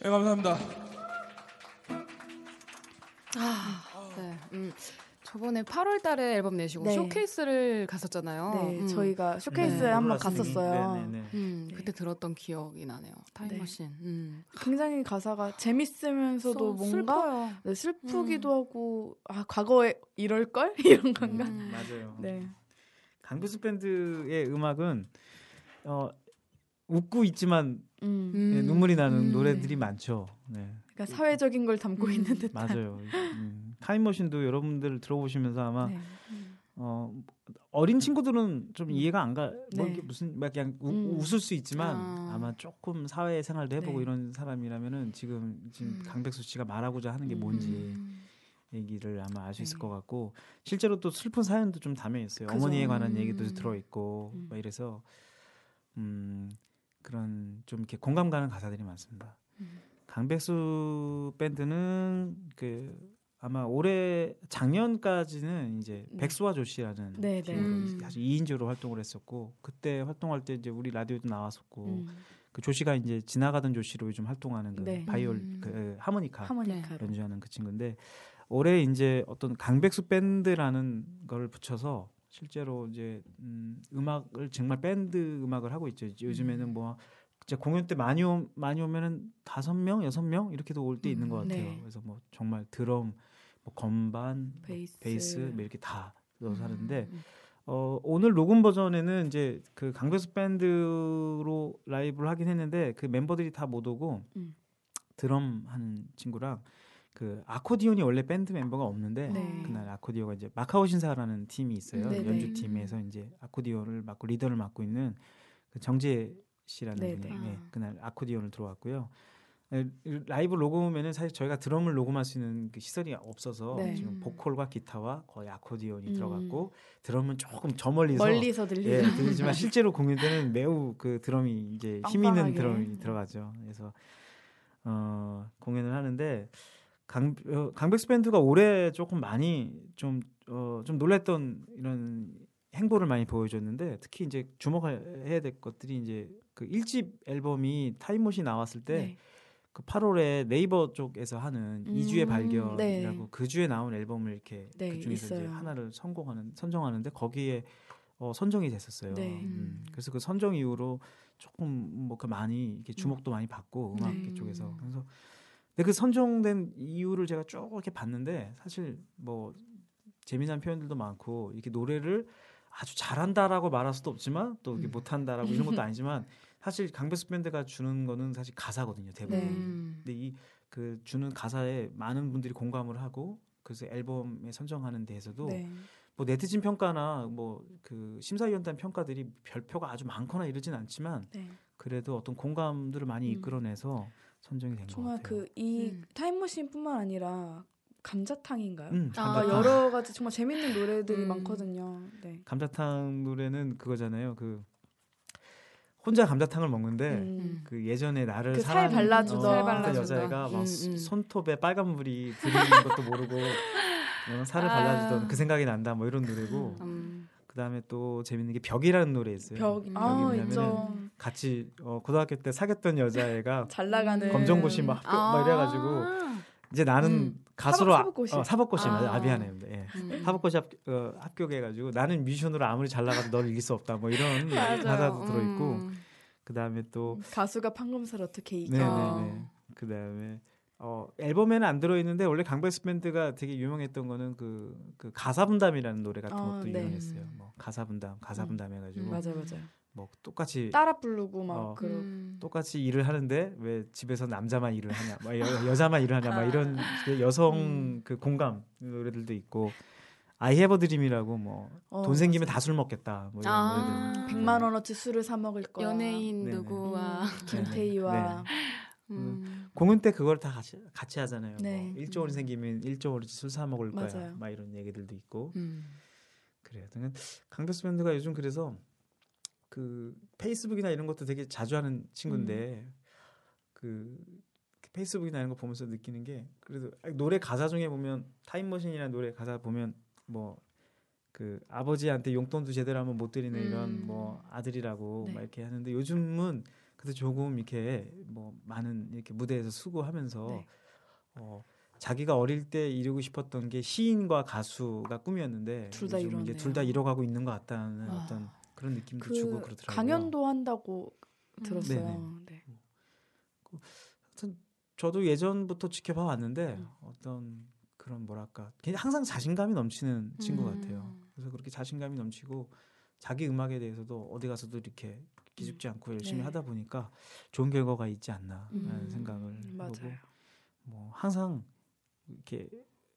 네, 감사합니다. 네. 저번에 8월 달에 앨범 내시고 네. 쇼케이스를 갔었잖아요. 네, 저희가 쇼케이스에 한번 갔었어요. 그때 들었던 기억이 나네요. 타임머신. 굉장히 가사가 재밌으면서도 뭔가 슬프기도 하고 과거에 이럴걸? 이런 건가? 맞아요. 네. 강백수 밴드의 음악은 웃고 있지만 눈물이 나는 노래들이 많죠. 네. 그러니까 사회적인 걸 담고 있는 듯한. 맞아요. 타임머신도 여러분들 들어보시면서 아마 어린 친구들은 좀 이해가 안 가. 뭐 이게 무슨 막 그냥 웃을 수 있지만 아마 조금 사회 생활도 해보고 이런 사람이라면은 지금 강백수 씨가 말하고자 하는 게 뭔지 얘기를 아마 알 수 있을 것 같고 실제로 또 슬픈 사연도 좀 담겨 있어요. 어머니에 관한 얘기도 들어 있고 막 이래서 그런 좀 이렇게 공감 가는 가사들이 많습니다. 강백수 밴드는 아마 올해 작년까지는 이제 백수와 조씨라는 사실 2인조로 활동을 했었고 그때 활동할 때 이제 우리 라디오도 나왔었고 그 조씨가 이제 지나가던 조씨로 요즘 활동하는 그 바이올 하모니카 연주하는 그 친구인데 올해 이제 어떤 강백수 밴드라는 걸 붙여서 실제로 이제 음악을 정말 밴드 음악을 하고 있죠. 요즘에는 뭐 진짜 공연 때 많이 오면은 5명, 6명 이렇게도 올 때 있는 것 같아요. 그래서 뭐 정말 드럼, 뭐 건반, 베이스 뭐 이렇게 다 넣어서 하는데 오늘 녹음 버전에는 이제 그 강백수 밴드로 라이브를 하긴 했는데 그 멤버들이 다 못 오고 드럼 하는 친구랑 그 아코디언이 원래 밴드 멤버가 없는데 그날 아코디언가 이제 마카오 신사라는 팀이 있어요. 연주팀에서 이제 아코디언을 맡고 리더를 맡고 있는 그 정재 씨라는 분이 그날 아코디언을 들어왔고요. 라이브 녹음에는 사실 저희가 드럼을 녹음할 수 있는 그 시설이 없어서 지금 보컬과 기타와 거의 아코디언이 들어갔고 드럼은 조금 저 멀리서 들리지만 실제로 공연 때는 매우 그 드럼이 이제 힘 있는 드럼이 들어가죠. 그래서 공연을 하는데 강백수 밴드가 올해 조금 많이 좀 놀랬던 이런 행보를 많이 보여줬는데 특히 이제 주목해야 될 것들이 이제 그 1집 앨범이 타임머신 나왔을 때 그 8월에 네이버 쪽에서 하는 2주의 발견이라고 그 주에 나온 앨범을 이렇게 그 중에서 이제 하나를 선정하는데 거기에 선정이 됐었어요. 그래서 그 선정 이후로 조금 뭐 그 많이 이렇게 주목도 많이 받고 음악 쪽에서 그래서 근데 그 선정된 이유를 제가 쭉 이렇게 봤는데 사실 뭐 재미난 표현들도 많고 이렇게 노래를 아주 잘한다라고 말할 수도 없지만 또 이렇게 못한다라고 이런 것도 아니지만 사실 강백수 밴드가 주는 거는 사실 가사거든요 대부분. 근데 이 그 주는 가사에 많은 분들이 공감을 하고 그래서 앨범에 선정하는 데에서도 뭐 네티즌 평가나 뭐 그 심사위원단 평가들이 별표가 아주 많거나 이러진 않지만 그래도 어떤 공감들을 많이 이끌어내서 선정이 된 것 같아요. 정말 이 타임머신뿐만 아니라 감자탕인가요? 감자탕. 여러 가지 정말 재밌는 노래들이 많거든요. 감자탕 노래는 그거잖아요. 그 혼자 감자탕을 먹는데 그 예전에 나를 그 살 발라주던 여자애가 막 손톱에 빨간물이 들이는 것도 모르고 살을 발라주던 그 생각이 난다 뭐 이런 노래고 그 다음에 또 재밌는 게 벽이라는 노래 있어요. 벽이 뭐냐면 같이 고등학교 때 사귀었던 여자애가 잘 나가는 검정고시 막 이래가지고 이제 나는 가수로 사법고시 맞아. 미안해요. 사법고시 합격해가지고 나는 뮤지션으로 아무리 잘 나가도 너를 이길 수 없다. 뭐 이런 가사도 들어있고 그 다음에 또 가수가 판검사를 어떻게 이겨? 네네네. 그 다음에 앨범에는 안 들어있는데 원래 강백수 밴드가 되게 유명했던 거는 그 가사분담이라는 노래 같은 것도 유명했어요. 뭐 가사분담 해가지고 맞아요. 뭐 똑같이 따라 부르고 막 똑같이 일을 하는데 왜 집에서 남자만 일을 하냐, 막 여자만 일을 하냐, 막 이런 여성 그 공감 노래들도 있고 I Have a Dream이라고 뭐 돈 생기면 다 술 먹겠다 뭐 이런 노래들 100만 원어치 술을 사 먹을 거야. 연예인 누구와 김태희와 공연 때 그걸 다 같이 하잖아요. 뭐 1조 원이 생기면 1조 원어치 술 사 먹을 거야. 막 이런 얘기들도 있고 그래요. 강백수 밴드가 요즘 그래서 그 페이스북이나 이런 것도 되게 자주 하는 친구인데 그 페이스북이나 이런 거 보면서 느끼는 게 그래도 노래 가사 중에 보면 타임머신이라는 노래 가사 보면 뭐 그 아버지한테 용돈도 제대로 하면 못 드리는 이런 뭐 아들이라고 막 이렇게 하는데 요즘은 근데 조금 이렇게 뭐 많은 이렇게 무대에서 수고하면서 네. 자기가 어릴 때 이루고 싶었던 게 시인과 가수가 꿈이었는데 둘 다 이루었네요. 둘 다 이뤄가고 있는 것 같다는 어떤 그런 느낌도 주고 그러더라고요. 강연도 한다고 들었어요. 네. 하여튼 저도 예전부터 지켜봐 왔는데 어떤 그런 뭐랄까 항상 자신감이 넘치는 친구 같아요. 그래서 그렇게 자신감이 넘치고 자기 음악에 대해서도 어디 가서도 이렇게 기죽지 않고 열심히 하다 보니까 좋은 결과가 있지 않나라는 생각을 맞아요. 해보고 뭐 항상 이렇게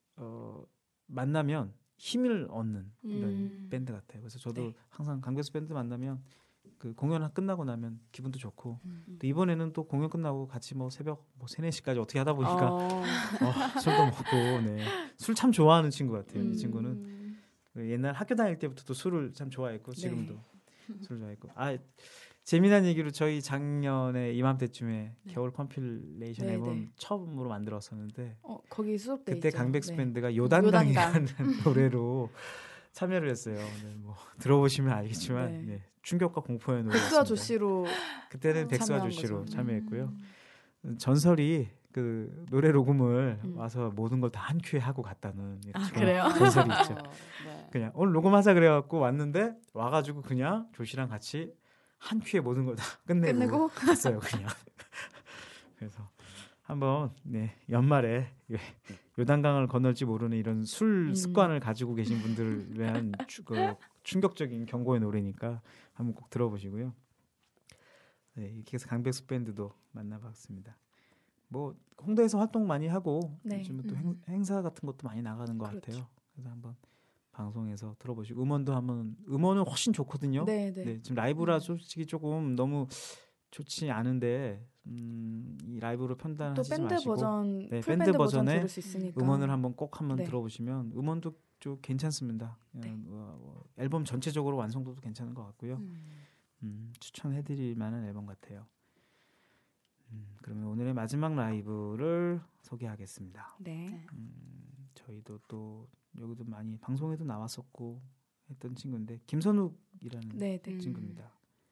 만나면 힘을 얻는 이런 밴드 같아요. 그래서 저도 항상 강백수 밴드 만나면 그 공연 끝나고 나면 기분도 좋고 또 이번에는 또 공연 끝나고 같이 뭐 새벽 3, 4시까지 어떻게 하다 보니까 술도 먹고 술 참 좋아하는 친구 같아요. 이 친구는 옛날 학교 다닐 때부터 또 술을 참 좋아했고 지금도 술을 좋아했고 재미난 얘기로 저희 작년에 이맘때쯤에 겨울 컴필레이션 앨범 처음으로 만들었었는데 거기 수록돼 그때 있죠. 강백수 밴드가 요단강이라는 노래로 참여를 했어요. 뭐 들어보시면 알겠지만 충격과 공포의 노래였습니다. 백수와 조씨로 그때는 백수와 조씨로 참여했고요. 전설이 그 노래 녹음을 와서 모든 걸 다 한 큐에 하고 갔다는 그래요? 전설이 있죠. 그냥 오늘 녹음하자 그래갖고 왔는데 와가지고 그냥 조씨랑 같이 한 큐에 모든 걸 다 끝내고 갔어요. 그냥. 그래서 한번 연말에 요단강을 건널지 모르는 이런 술 습관을 가지고 계신 분들을 위한 충격적인 경고의 노래니까 한번 꼭 들어보시고요. 이렇게 해서 강백수 밴드도 만나봤습니다. 뭐 홍대에서 활동 많이 하고 요즘은 또 행사 같은 것도 많이 나가는 것 같아요. 그래서 한번 방송에서 들어보시고 음원은 훨씬 좋거든요. 지금 라이브라 솔직히 조금 너무 좋지 않은데 이 라이브로 편단하지 또 밴드 마시고 버전, 밴드 버전의 들을 수 있으니까. 음원을 한번 들어보시면 음원도 좀 괜찮습니다. 앨범 전체적으로 완성도도 괜찮은 것 같고요. 추천해드릴 만한 앨범 같아요. 그러면 오늘의 마지막 라이브를 소개하겠습니다. 저희도 또 여기도 많이 방송에도 나왔었고 했던 친구인데 김선욱이라는 친구입니다.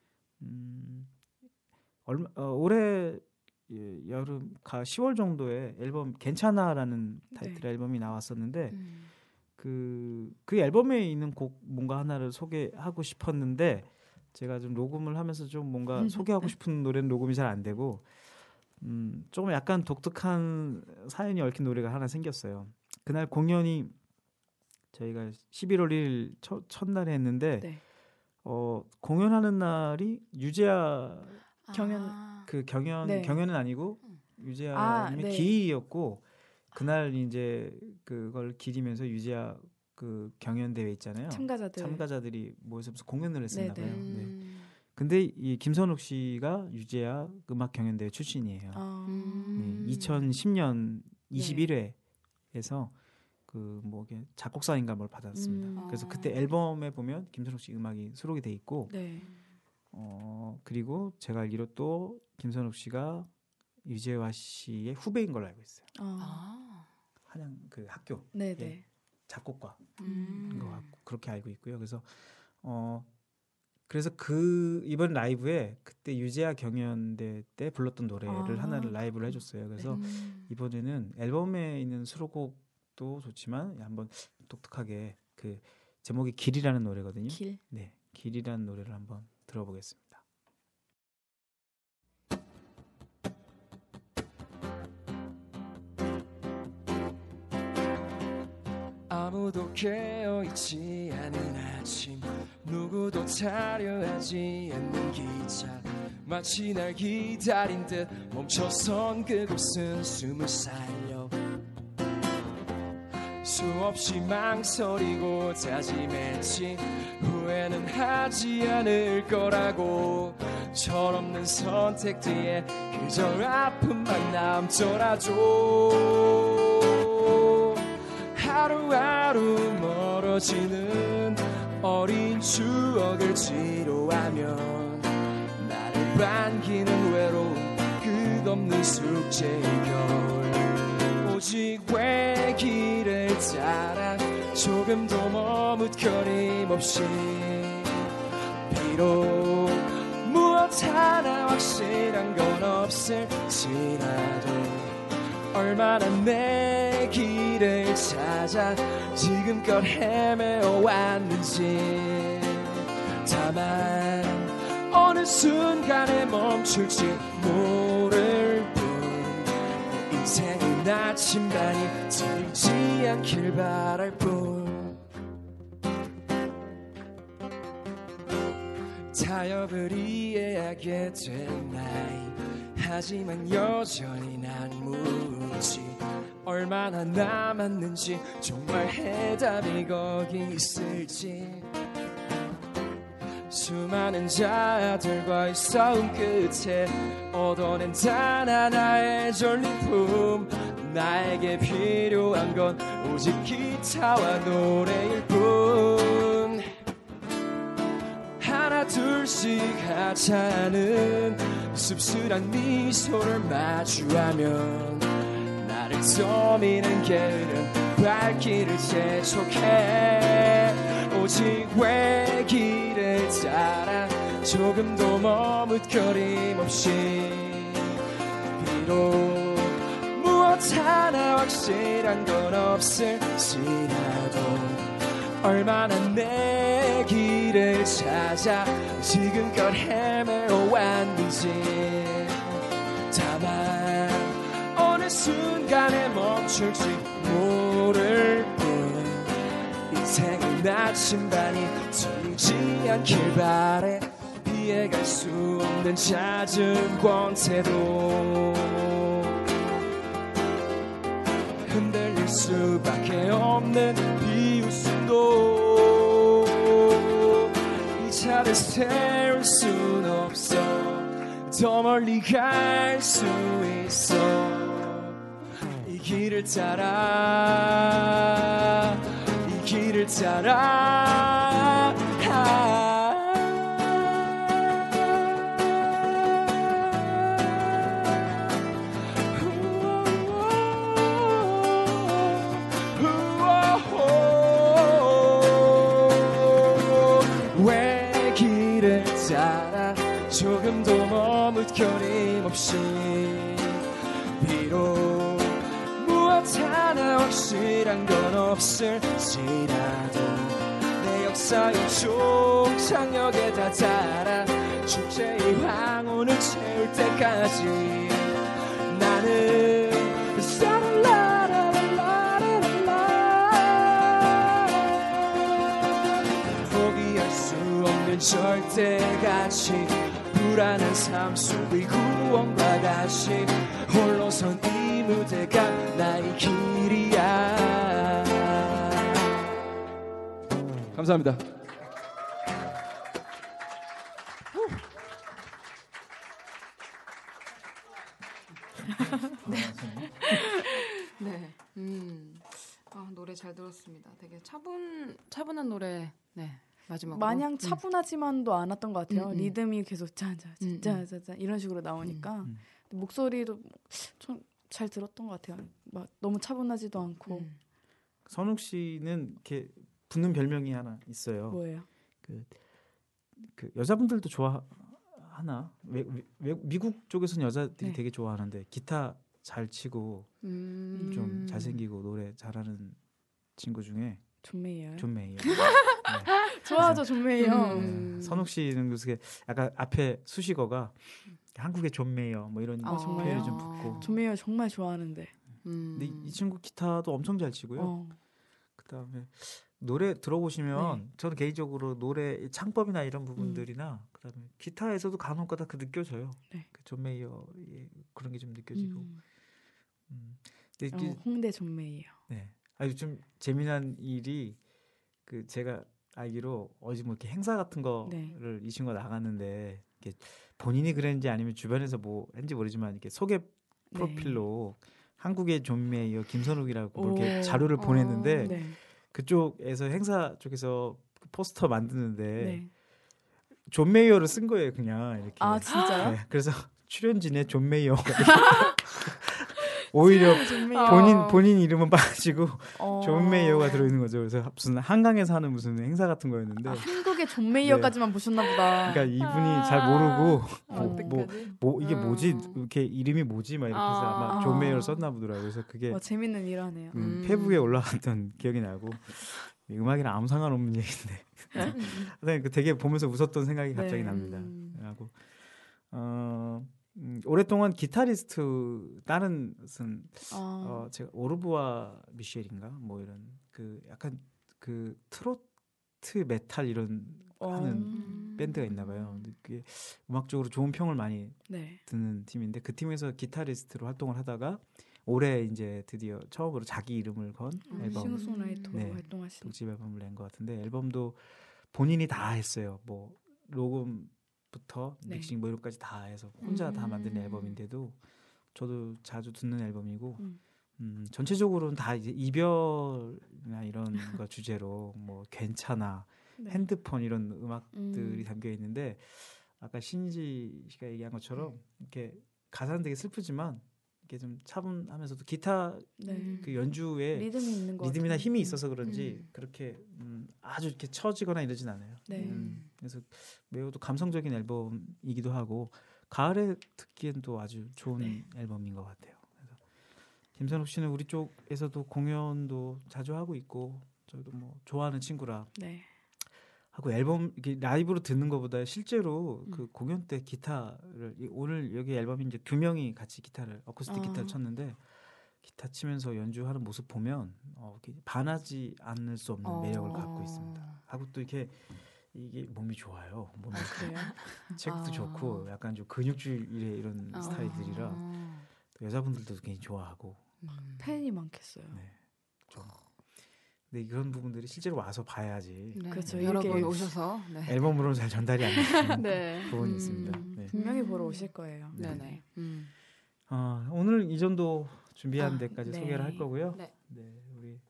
올해 여름 10월 정도에 앨범 괜찮아라는 타이틀 앨범이 나왔었는데 그 앨범에 있는 곡 뭔가 하나를 소개하고 싶었는데 제가 좀 녹음을 하면서 좀 뭔가 소개하고 싶은 노래는 녹음이 잘 안 되고 조금 약간 독특한 사연이 얽힌 노래가 하나 생겼어요. 그날 공연이 저희가 11월 1일 첫날에 했는데 공연하는 날이 유재하 경연은 아니고 유재하님의 기일이었고 그날 이제 그걸 기리면서 유재하 그 경연 대회 있잖아요. 참가자들이 모여서 무슨 공연을 했었나 봐요. 근데 이 김선욱 씨가 유재하 음악 경연 대회 출신이에요. 2010년 21회에서 그 뭐 작곡상인가 뭘 받았습니다. 그래서 그때 앨범에 보면 김선욱 씨 음악이 수록이 돼 있고, 그리고 제가 알기로 또 김선욱 씨가 유재하 씨의 후배인 걸로 알고 있어요. 한양 그 학교 작곡가 거 같고 그렇게 알고 있고요. 그래서 그 이번 라이브에 그때 유재하 경연대 때 불렀던 노래를 하나를 라이브를 해줬어요. 그래서 이번에는 앨범에 있는 수록곡도 좋지만 한번 독특하게 그 제목이 길이라는 노래거든요. 길이라는 노래를 한번 들어보겠습니다. 아무도 깨어있지 않은 아침 누구도 타려하지 않는 기차 마치 날 기다린 듯 멈춰선 그곳은 숨을 살려 수없이 망설이고 다짐했지 후회는 하지 않을 거라고 철없는 선택 뒤에 그저 아픔만 남더라도 하루하루 멀어지는 어린 추억을 지루하며 나를 반기는 외로움 끝없는 숙제의 겨울 오직 왜 길을 따라 조금 더 머뭇거림 없이 비록 무엇 무엇 하나 확실한 건 없을지라도 얼마나 내 길을 찾아 지금껏 헤매어 왔는지 다만 어느 순간에 멈출지 모를 뿐 인생의 나침반이 들지 않길 바랄 뿐 타협을 이해하게 된 나이 하지만 여전히 난 묻지 얼마나 남았는지 정말 해답이 거기 있을지 수많은 자들과의 싸움 끝에 얻어낸 단 하나의 전리품 나에게 필요한 건 오직 기타와 노래일 뿐 하나 둘씩 하찮은 씁쓸한 미소를 마주하면 나를 떠미는 게으른 발길을 재촉해 오직 왜 길을 따라 조금도 머뭇거림 없이 비록 무엇 하나 확실한 건 없을지라도 얼마나 내 길을 찾아 지금껏 헤매어 왔는지 다만 어느 순간에 멈출지 모를 뿐 인생의 나침반이 들리지 않길 바래 피해갈 수 없는 잦은 권태도 흔들릴 수밖에 없는 비웃음도 이 차를 세울 순 없어 더 멀리 갈 수 있어 이 길을 따라 이 길을 따라 왜 길을 따라 조금도 머뭇거림 없이 비록 무엇 하나 확실한 건 없을지라도 내 역사의 종착역에 다다라 축제의 황혼을 채울 때까지 나는 포기할 수 없는 절대가치 불안한 삶 속의 구원과 같이 홀로선 이 무대가 나의 길이야. 감사합니다. 네. 노래 잘 들었습니다. 되게 차분한 노래. 네. 마지막으로. 마냥 차분하지만도 않았던 것 같아요. 리듬이 계속 짜자자자자 이런 식으로 나오니까 목소리도 좀 잘 들었던 것 같아요. 막 너무 차분하지도 않고. 선욱 씨는 이렇게 붙는 별명이 하나 있어요. 뭐예요? 그 여자분들도 좋아하나? 미국 쪽에서는 여자들이 되게 좋아하는데 기타 잘 치고 좀 잘생기고 노래 잘하는 친구 중에 존 메이어. 네. 좋아하죠, 존 메이어. 선욱 씨는 그래서 약간 앞에 수식어가 한국의 존 메이어 뭐 이런 표현이 좀 붙고. 존 메이어 정말 좋아하는데. 근데 이 친구 기타도 엄청 잘 치고요. 그다음에 노래 들어보시면 저는 개인적으로 노래 창법이나 이런 부분들이나 그다음에 기타에서도 간혹가다 느껴져요. 그 존 메이어의 그런 게 좀 느껴지고. 홍대 존 메이어. 네. 아주 좀 재미난 일이 제가 알기로 어제 뭐 이렇게 행사 같은 거를 이 친구가 나갔는데 이렇게 본인이 그랬는지 아니면 주변에서 뭐 했는지 모르지만 이렇게 소개 프로필로 한국의 존 메이어 김선욱이라고 이렇게 자료를 보냈는데 그쪽에서 행사 쪽에서 포스터 만드는데 존 메이어를 쓴 거예요, 그냥 이렇게. 아, 진짜요? 네, 그래서 출연진의 존 메이어. 오히려 본인 이름은 빠지고 존 메이어가 들어있는 거죠. 그래서 무슨 한강에서 하는 무슨 행사 같은 거였는데 한국의 존 메이어까지만 보셨나 보다. 그러니까 이분이 잘 모르고 이게 뭐지 이렇게 이름이 뭐지 막 이렇게 해서 아마 존 메이어를 썼나 보더라고요. 그래서 그게 재밌는 일하네요. 페북에 올라갔던 기억이 나고 음악이랑 아무 상관없는 얘기인데 되게 보면서 웃었던 생각이 갑자기 납니다. 하고 오랫동안 기타리스트 다른 무슨 제가 오르부아 미셸인가 뭐 이런 그 약간 그 트로트 메탈 이런 하는 밴드가 있나 봐요. 그게 음악적으로 좋은 평을 많이 듣는 팀인데 그 팀에서 기타리스트로 활동을 하다가 올해 이제 드디어 처음으로 자기 이름을 건 앨범 싱어송라이터로 활동하신 독집 앨범을 낸 것 같은데 앨범도 본인이 다 했어요. 뭐 녹음부터 믹싱 뭐 이런 것까지 다 해서 혼자 다 만든 앨범인데도 저도 자주 듣는 앨범이고 전체적으로는 다 이제 이별이나 이런 거 주제로 뭐 괜찮아 핸드폰 이런 음악들이 담겨 있는데 아까 신지 씨가 얘기한 것처럼 이렇게 가사는 되게 슬프지만 이게 좀 차분하면서도 기타 그 연주에 리듬이나 힘이 있어서 그런지 그렇게 아주 이렇게 처지거나 이러진 않아요. 그래서 매우 또 감성적인 앨범이기도 하고 가을에 듣기엔 또 아주 좋은 앨범인 것 같아요. 그래서 김선욱 씨는 우리 쪽에서도 공연도 자주 하고 있고 저도 뭐 좋아하는 친구라 하고 앨범 이렇게 라이브로 듣는 것보다 실제로 그 공연 때 기타를 오늘 여기 앨범이 이제 2명이 같이 기타를 어쿠스틱 기타를 쳤는데 기타 치면서 연주하는 모습 보면 반하지 않을 수 없는 매력을 갖고 있습니다. 하고 또 이게 몸이 좋아요. 몸이 책도 좋고 약간 좀 근육질의 이런 스타일들이라 또 여자분들도 굉장히 좋아하고 팬이 많겠어요. 좀. 근데 그런 부분들이 실제로 와서 봐야지. 그렇죠. 여러 번 오셔서 앨범으로는 잘 전달이 안 되는 부분이 있습니다. 분명히 보러 오실 거예요. 네네. 오늘 이 정도 준비한 데까지 소개를 할 거고요. 우리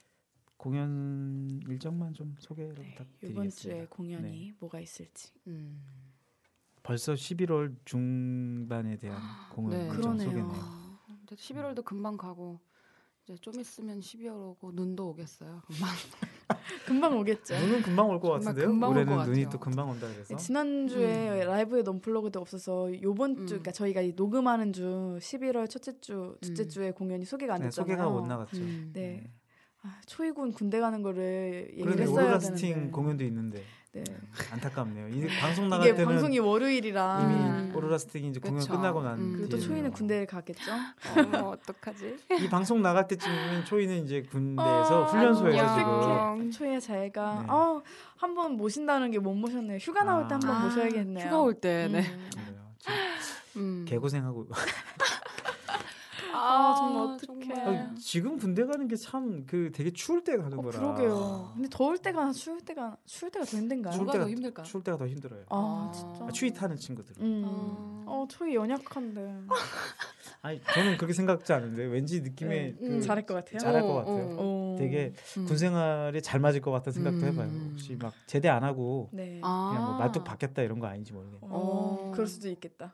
공연 일정만 좀 소개를 부탁드리겠습니다. 이번 주에 공연이 뭐가 있을지. 벌써 11월 중반에 대한 공연 소개네요. 11월도 금방 가고. 좀 있으면 12월 오고 눈도 오겠어요. 금방 오겠죠. 눈은 금방 올 것 같은데요. 올해는 눈이 또 금방 온다 그래서. 지난주에 라이브에도 언플러그도 없어서 요번 주 그러니까 저희가 녹음하는 주 11월 첫째 주, 둘째 주에 공연이 소개가 안 됐잖아요. 소개가 못 나갔죠. 초이군 군대 가는 거를 얘기를 했어야 되는데. 오로라 스팅 공연도 있는데. 안타깝네요. 이게 방송 나갈 때는 방송이 월요일이라 이미 오로라 스팅이 이제 공연 끝나고 난 그리고 또 초이는 군대를 가겠죠. 어떡하지? 이 방송 나갈 때쯤이면 초이는 이제 군대에서 훈련소에서 지금 초이야 잘가. 한번 모신다는 게 못 모셨네요. 휴가 나올 때 한번 모셔야겠네요. 휴가 올 때. 개고생하고. 정말 어떡해. 지금 군대 가는 게 참 되게 추울 때 가는 거라. 그러게요. 근데 더울 때가 추울 때가 더 힘든가요? 추울 때가 더 힘들까? 추울 때가 더 힘들어요. 진짜. 추위 타는 친구들은. 초이 연약한데. 저는 그렇게 생각지 않은데 왠지 느낌에 잘할 것 같아요. 잘할 것 같아요. 되게 군 생활에 잘 맞을 것 같다는 생각도 해봐요. 혹시 막 제대 안 하고 그냥 뭐 말뚝 박혔다 이런 거 아닌지 모르겠네. 그럴 수도 있겠다.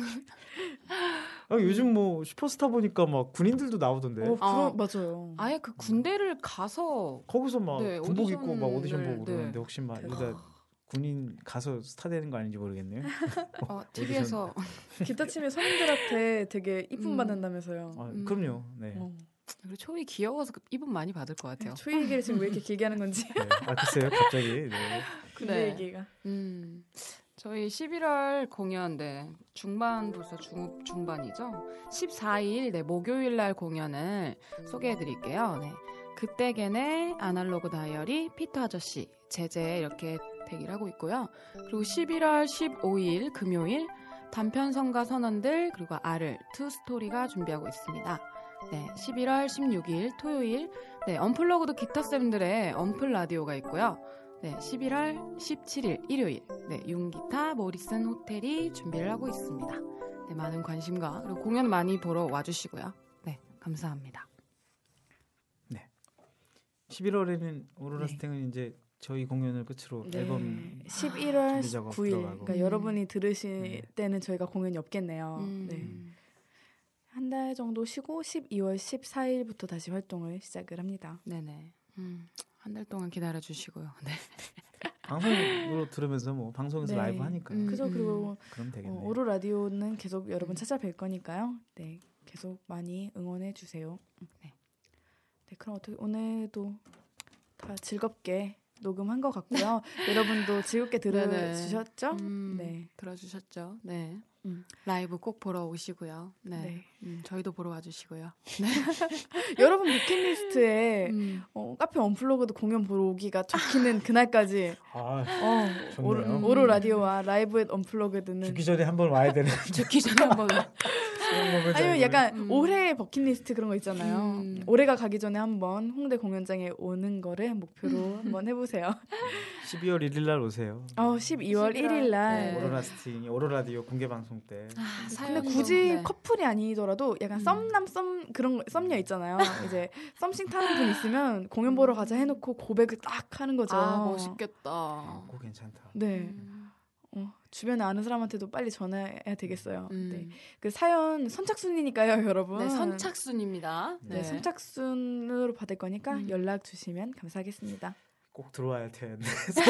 요즘 뭐 슈퍼스타 보니까 막 군인들도 나오던데. 맞아요. 아예 그 군대를 가서 거기서 막 군복 입고 막 오디션 보고 그러는데 혹시 막 이러다 군인 가서 스타 되는 거 아닌지 모르겠네요. TV에서 기타 치면 성인들한테 되게 이쁨 받는다면서요. 그럼요. 그리고 초이 귀여워서 이쁨 많이 받을 것 같아요. 초이 얘기를 지금 왜 이렇게 길게 하는 건지. 글쎄요, 갑자기. 군대 얘기가. 저희 11월 공연 중반 벌써 중반이죠. 14일 목요일 날 공연을 소개해드릴게요. 그때겐의 아날로그 다이어리, 피터 아저씨, 제제 이렇게 대기를 하고 있고요. 그리고 11월 15일 금요일 단편성가 선언들 그리고 아를 투 스토리가 준비하고 있습니다. 11월 16일 토요일 언플러그드 기타쌤들의 언플 라디오가 있고요. 11월 17일 일요일 윤기타 모리슨 호텔이 준비를 하고 있습니다. 많은 관심과 그리고 공연 많이 보러 와주시고요. 감사합니다. 11월에는 오로라 스팅은 이제 저희 공연을 끝으로 앨범 11월 9일 그러니까 여러분이 들으실 때는 저희가 공연이 없겠네요. 한 달 정도 쉬고 12월 14일부터 다시 활동을 시작을 합니다. 네네. 한 달 동안 기다려 주시고요. 네. 방송으로 들으면서 뭐 방송에서 네. 라이브 하니까. 그죠. 그리고 그럼 되겠네요. 오로 라디오는 계속 여러분 찾아뵐 거니까요. 네, 계속 많이 응원해 주세요. 네. 네, 그럼 어떻게 오늘도 다 즐겁게 녹음한 것 같고요. 여러분도 즐겁게 들어주셨죠? 네, 들어주셨죠. 네. 라이브 꼭 보러 오시고요. 네. 저희도 보러 와주시고요. 네. 여러분 버킷리스트에 카페 언플러그드 공연 보러 오기가 적히는 그날까지 오로 라디오와 라이브 앳 언플러그드는 죽기 전에 한번 와야 되는. 죽기 전에 한번. 아니면 약간 올해 버킷리스트 그런 거 있잖아요. 올해가 가기 전에 한번 홍대 공연장에 오는 거를 목표로 한번 해보세요. 12월 1일 날 오세요. 12월 1일 날 오로라스팅, 오로라디오 공개 방송 때. 근데 굳이 커플이 아니더라도 약간 썸남 그런 썸녀 있잖아요. 이제 썸씽 타는 분 있으면 공연 보러 가자 해놓고 고백을 딱 하는 거죠. 멋있겠다. 그거 괜찮다. 네. 주변에 아는 사람한테도 빨리 전화해야 되겠어요. 네. 그 사연 선착순이니까요, 여러분. 네, 선착순입니다. 네, 선착순으로 받을 거니까 연락 주시면 감사하겠습니다. 꼭 들어와야 되는데.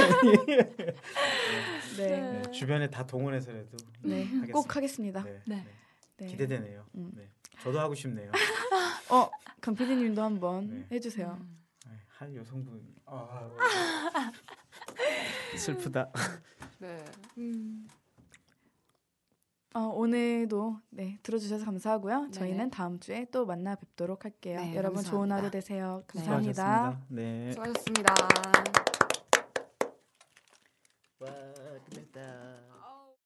네. 주변에 다 동원해서라도. 네, 꼭 하겠습니다. 네. 기대되네요. 네. 저도 하고 싶네요. 강 PD님도 한번 해주세요. 한 여성분. 슬프다. 네. 오늘도 들어주셔서 감사하고요. 저희는 다음 주에 또 만나 뵙도록 할게요. 네, 여러분 감사합니다. 좋은 하루 되세요. 감사합니다. 네. 수고하셨습니다. 와, 끝냈다.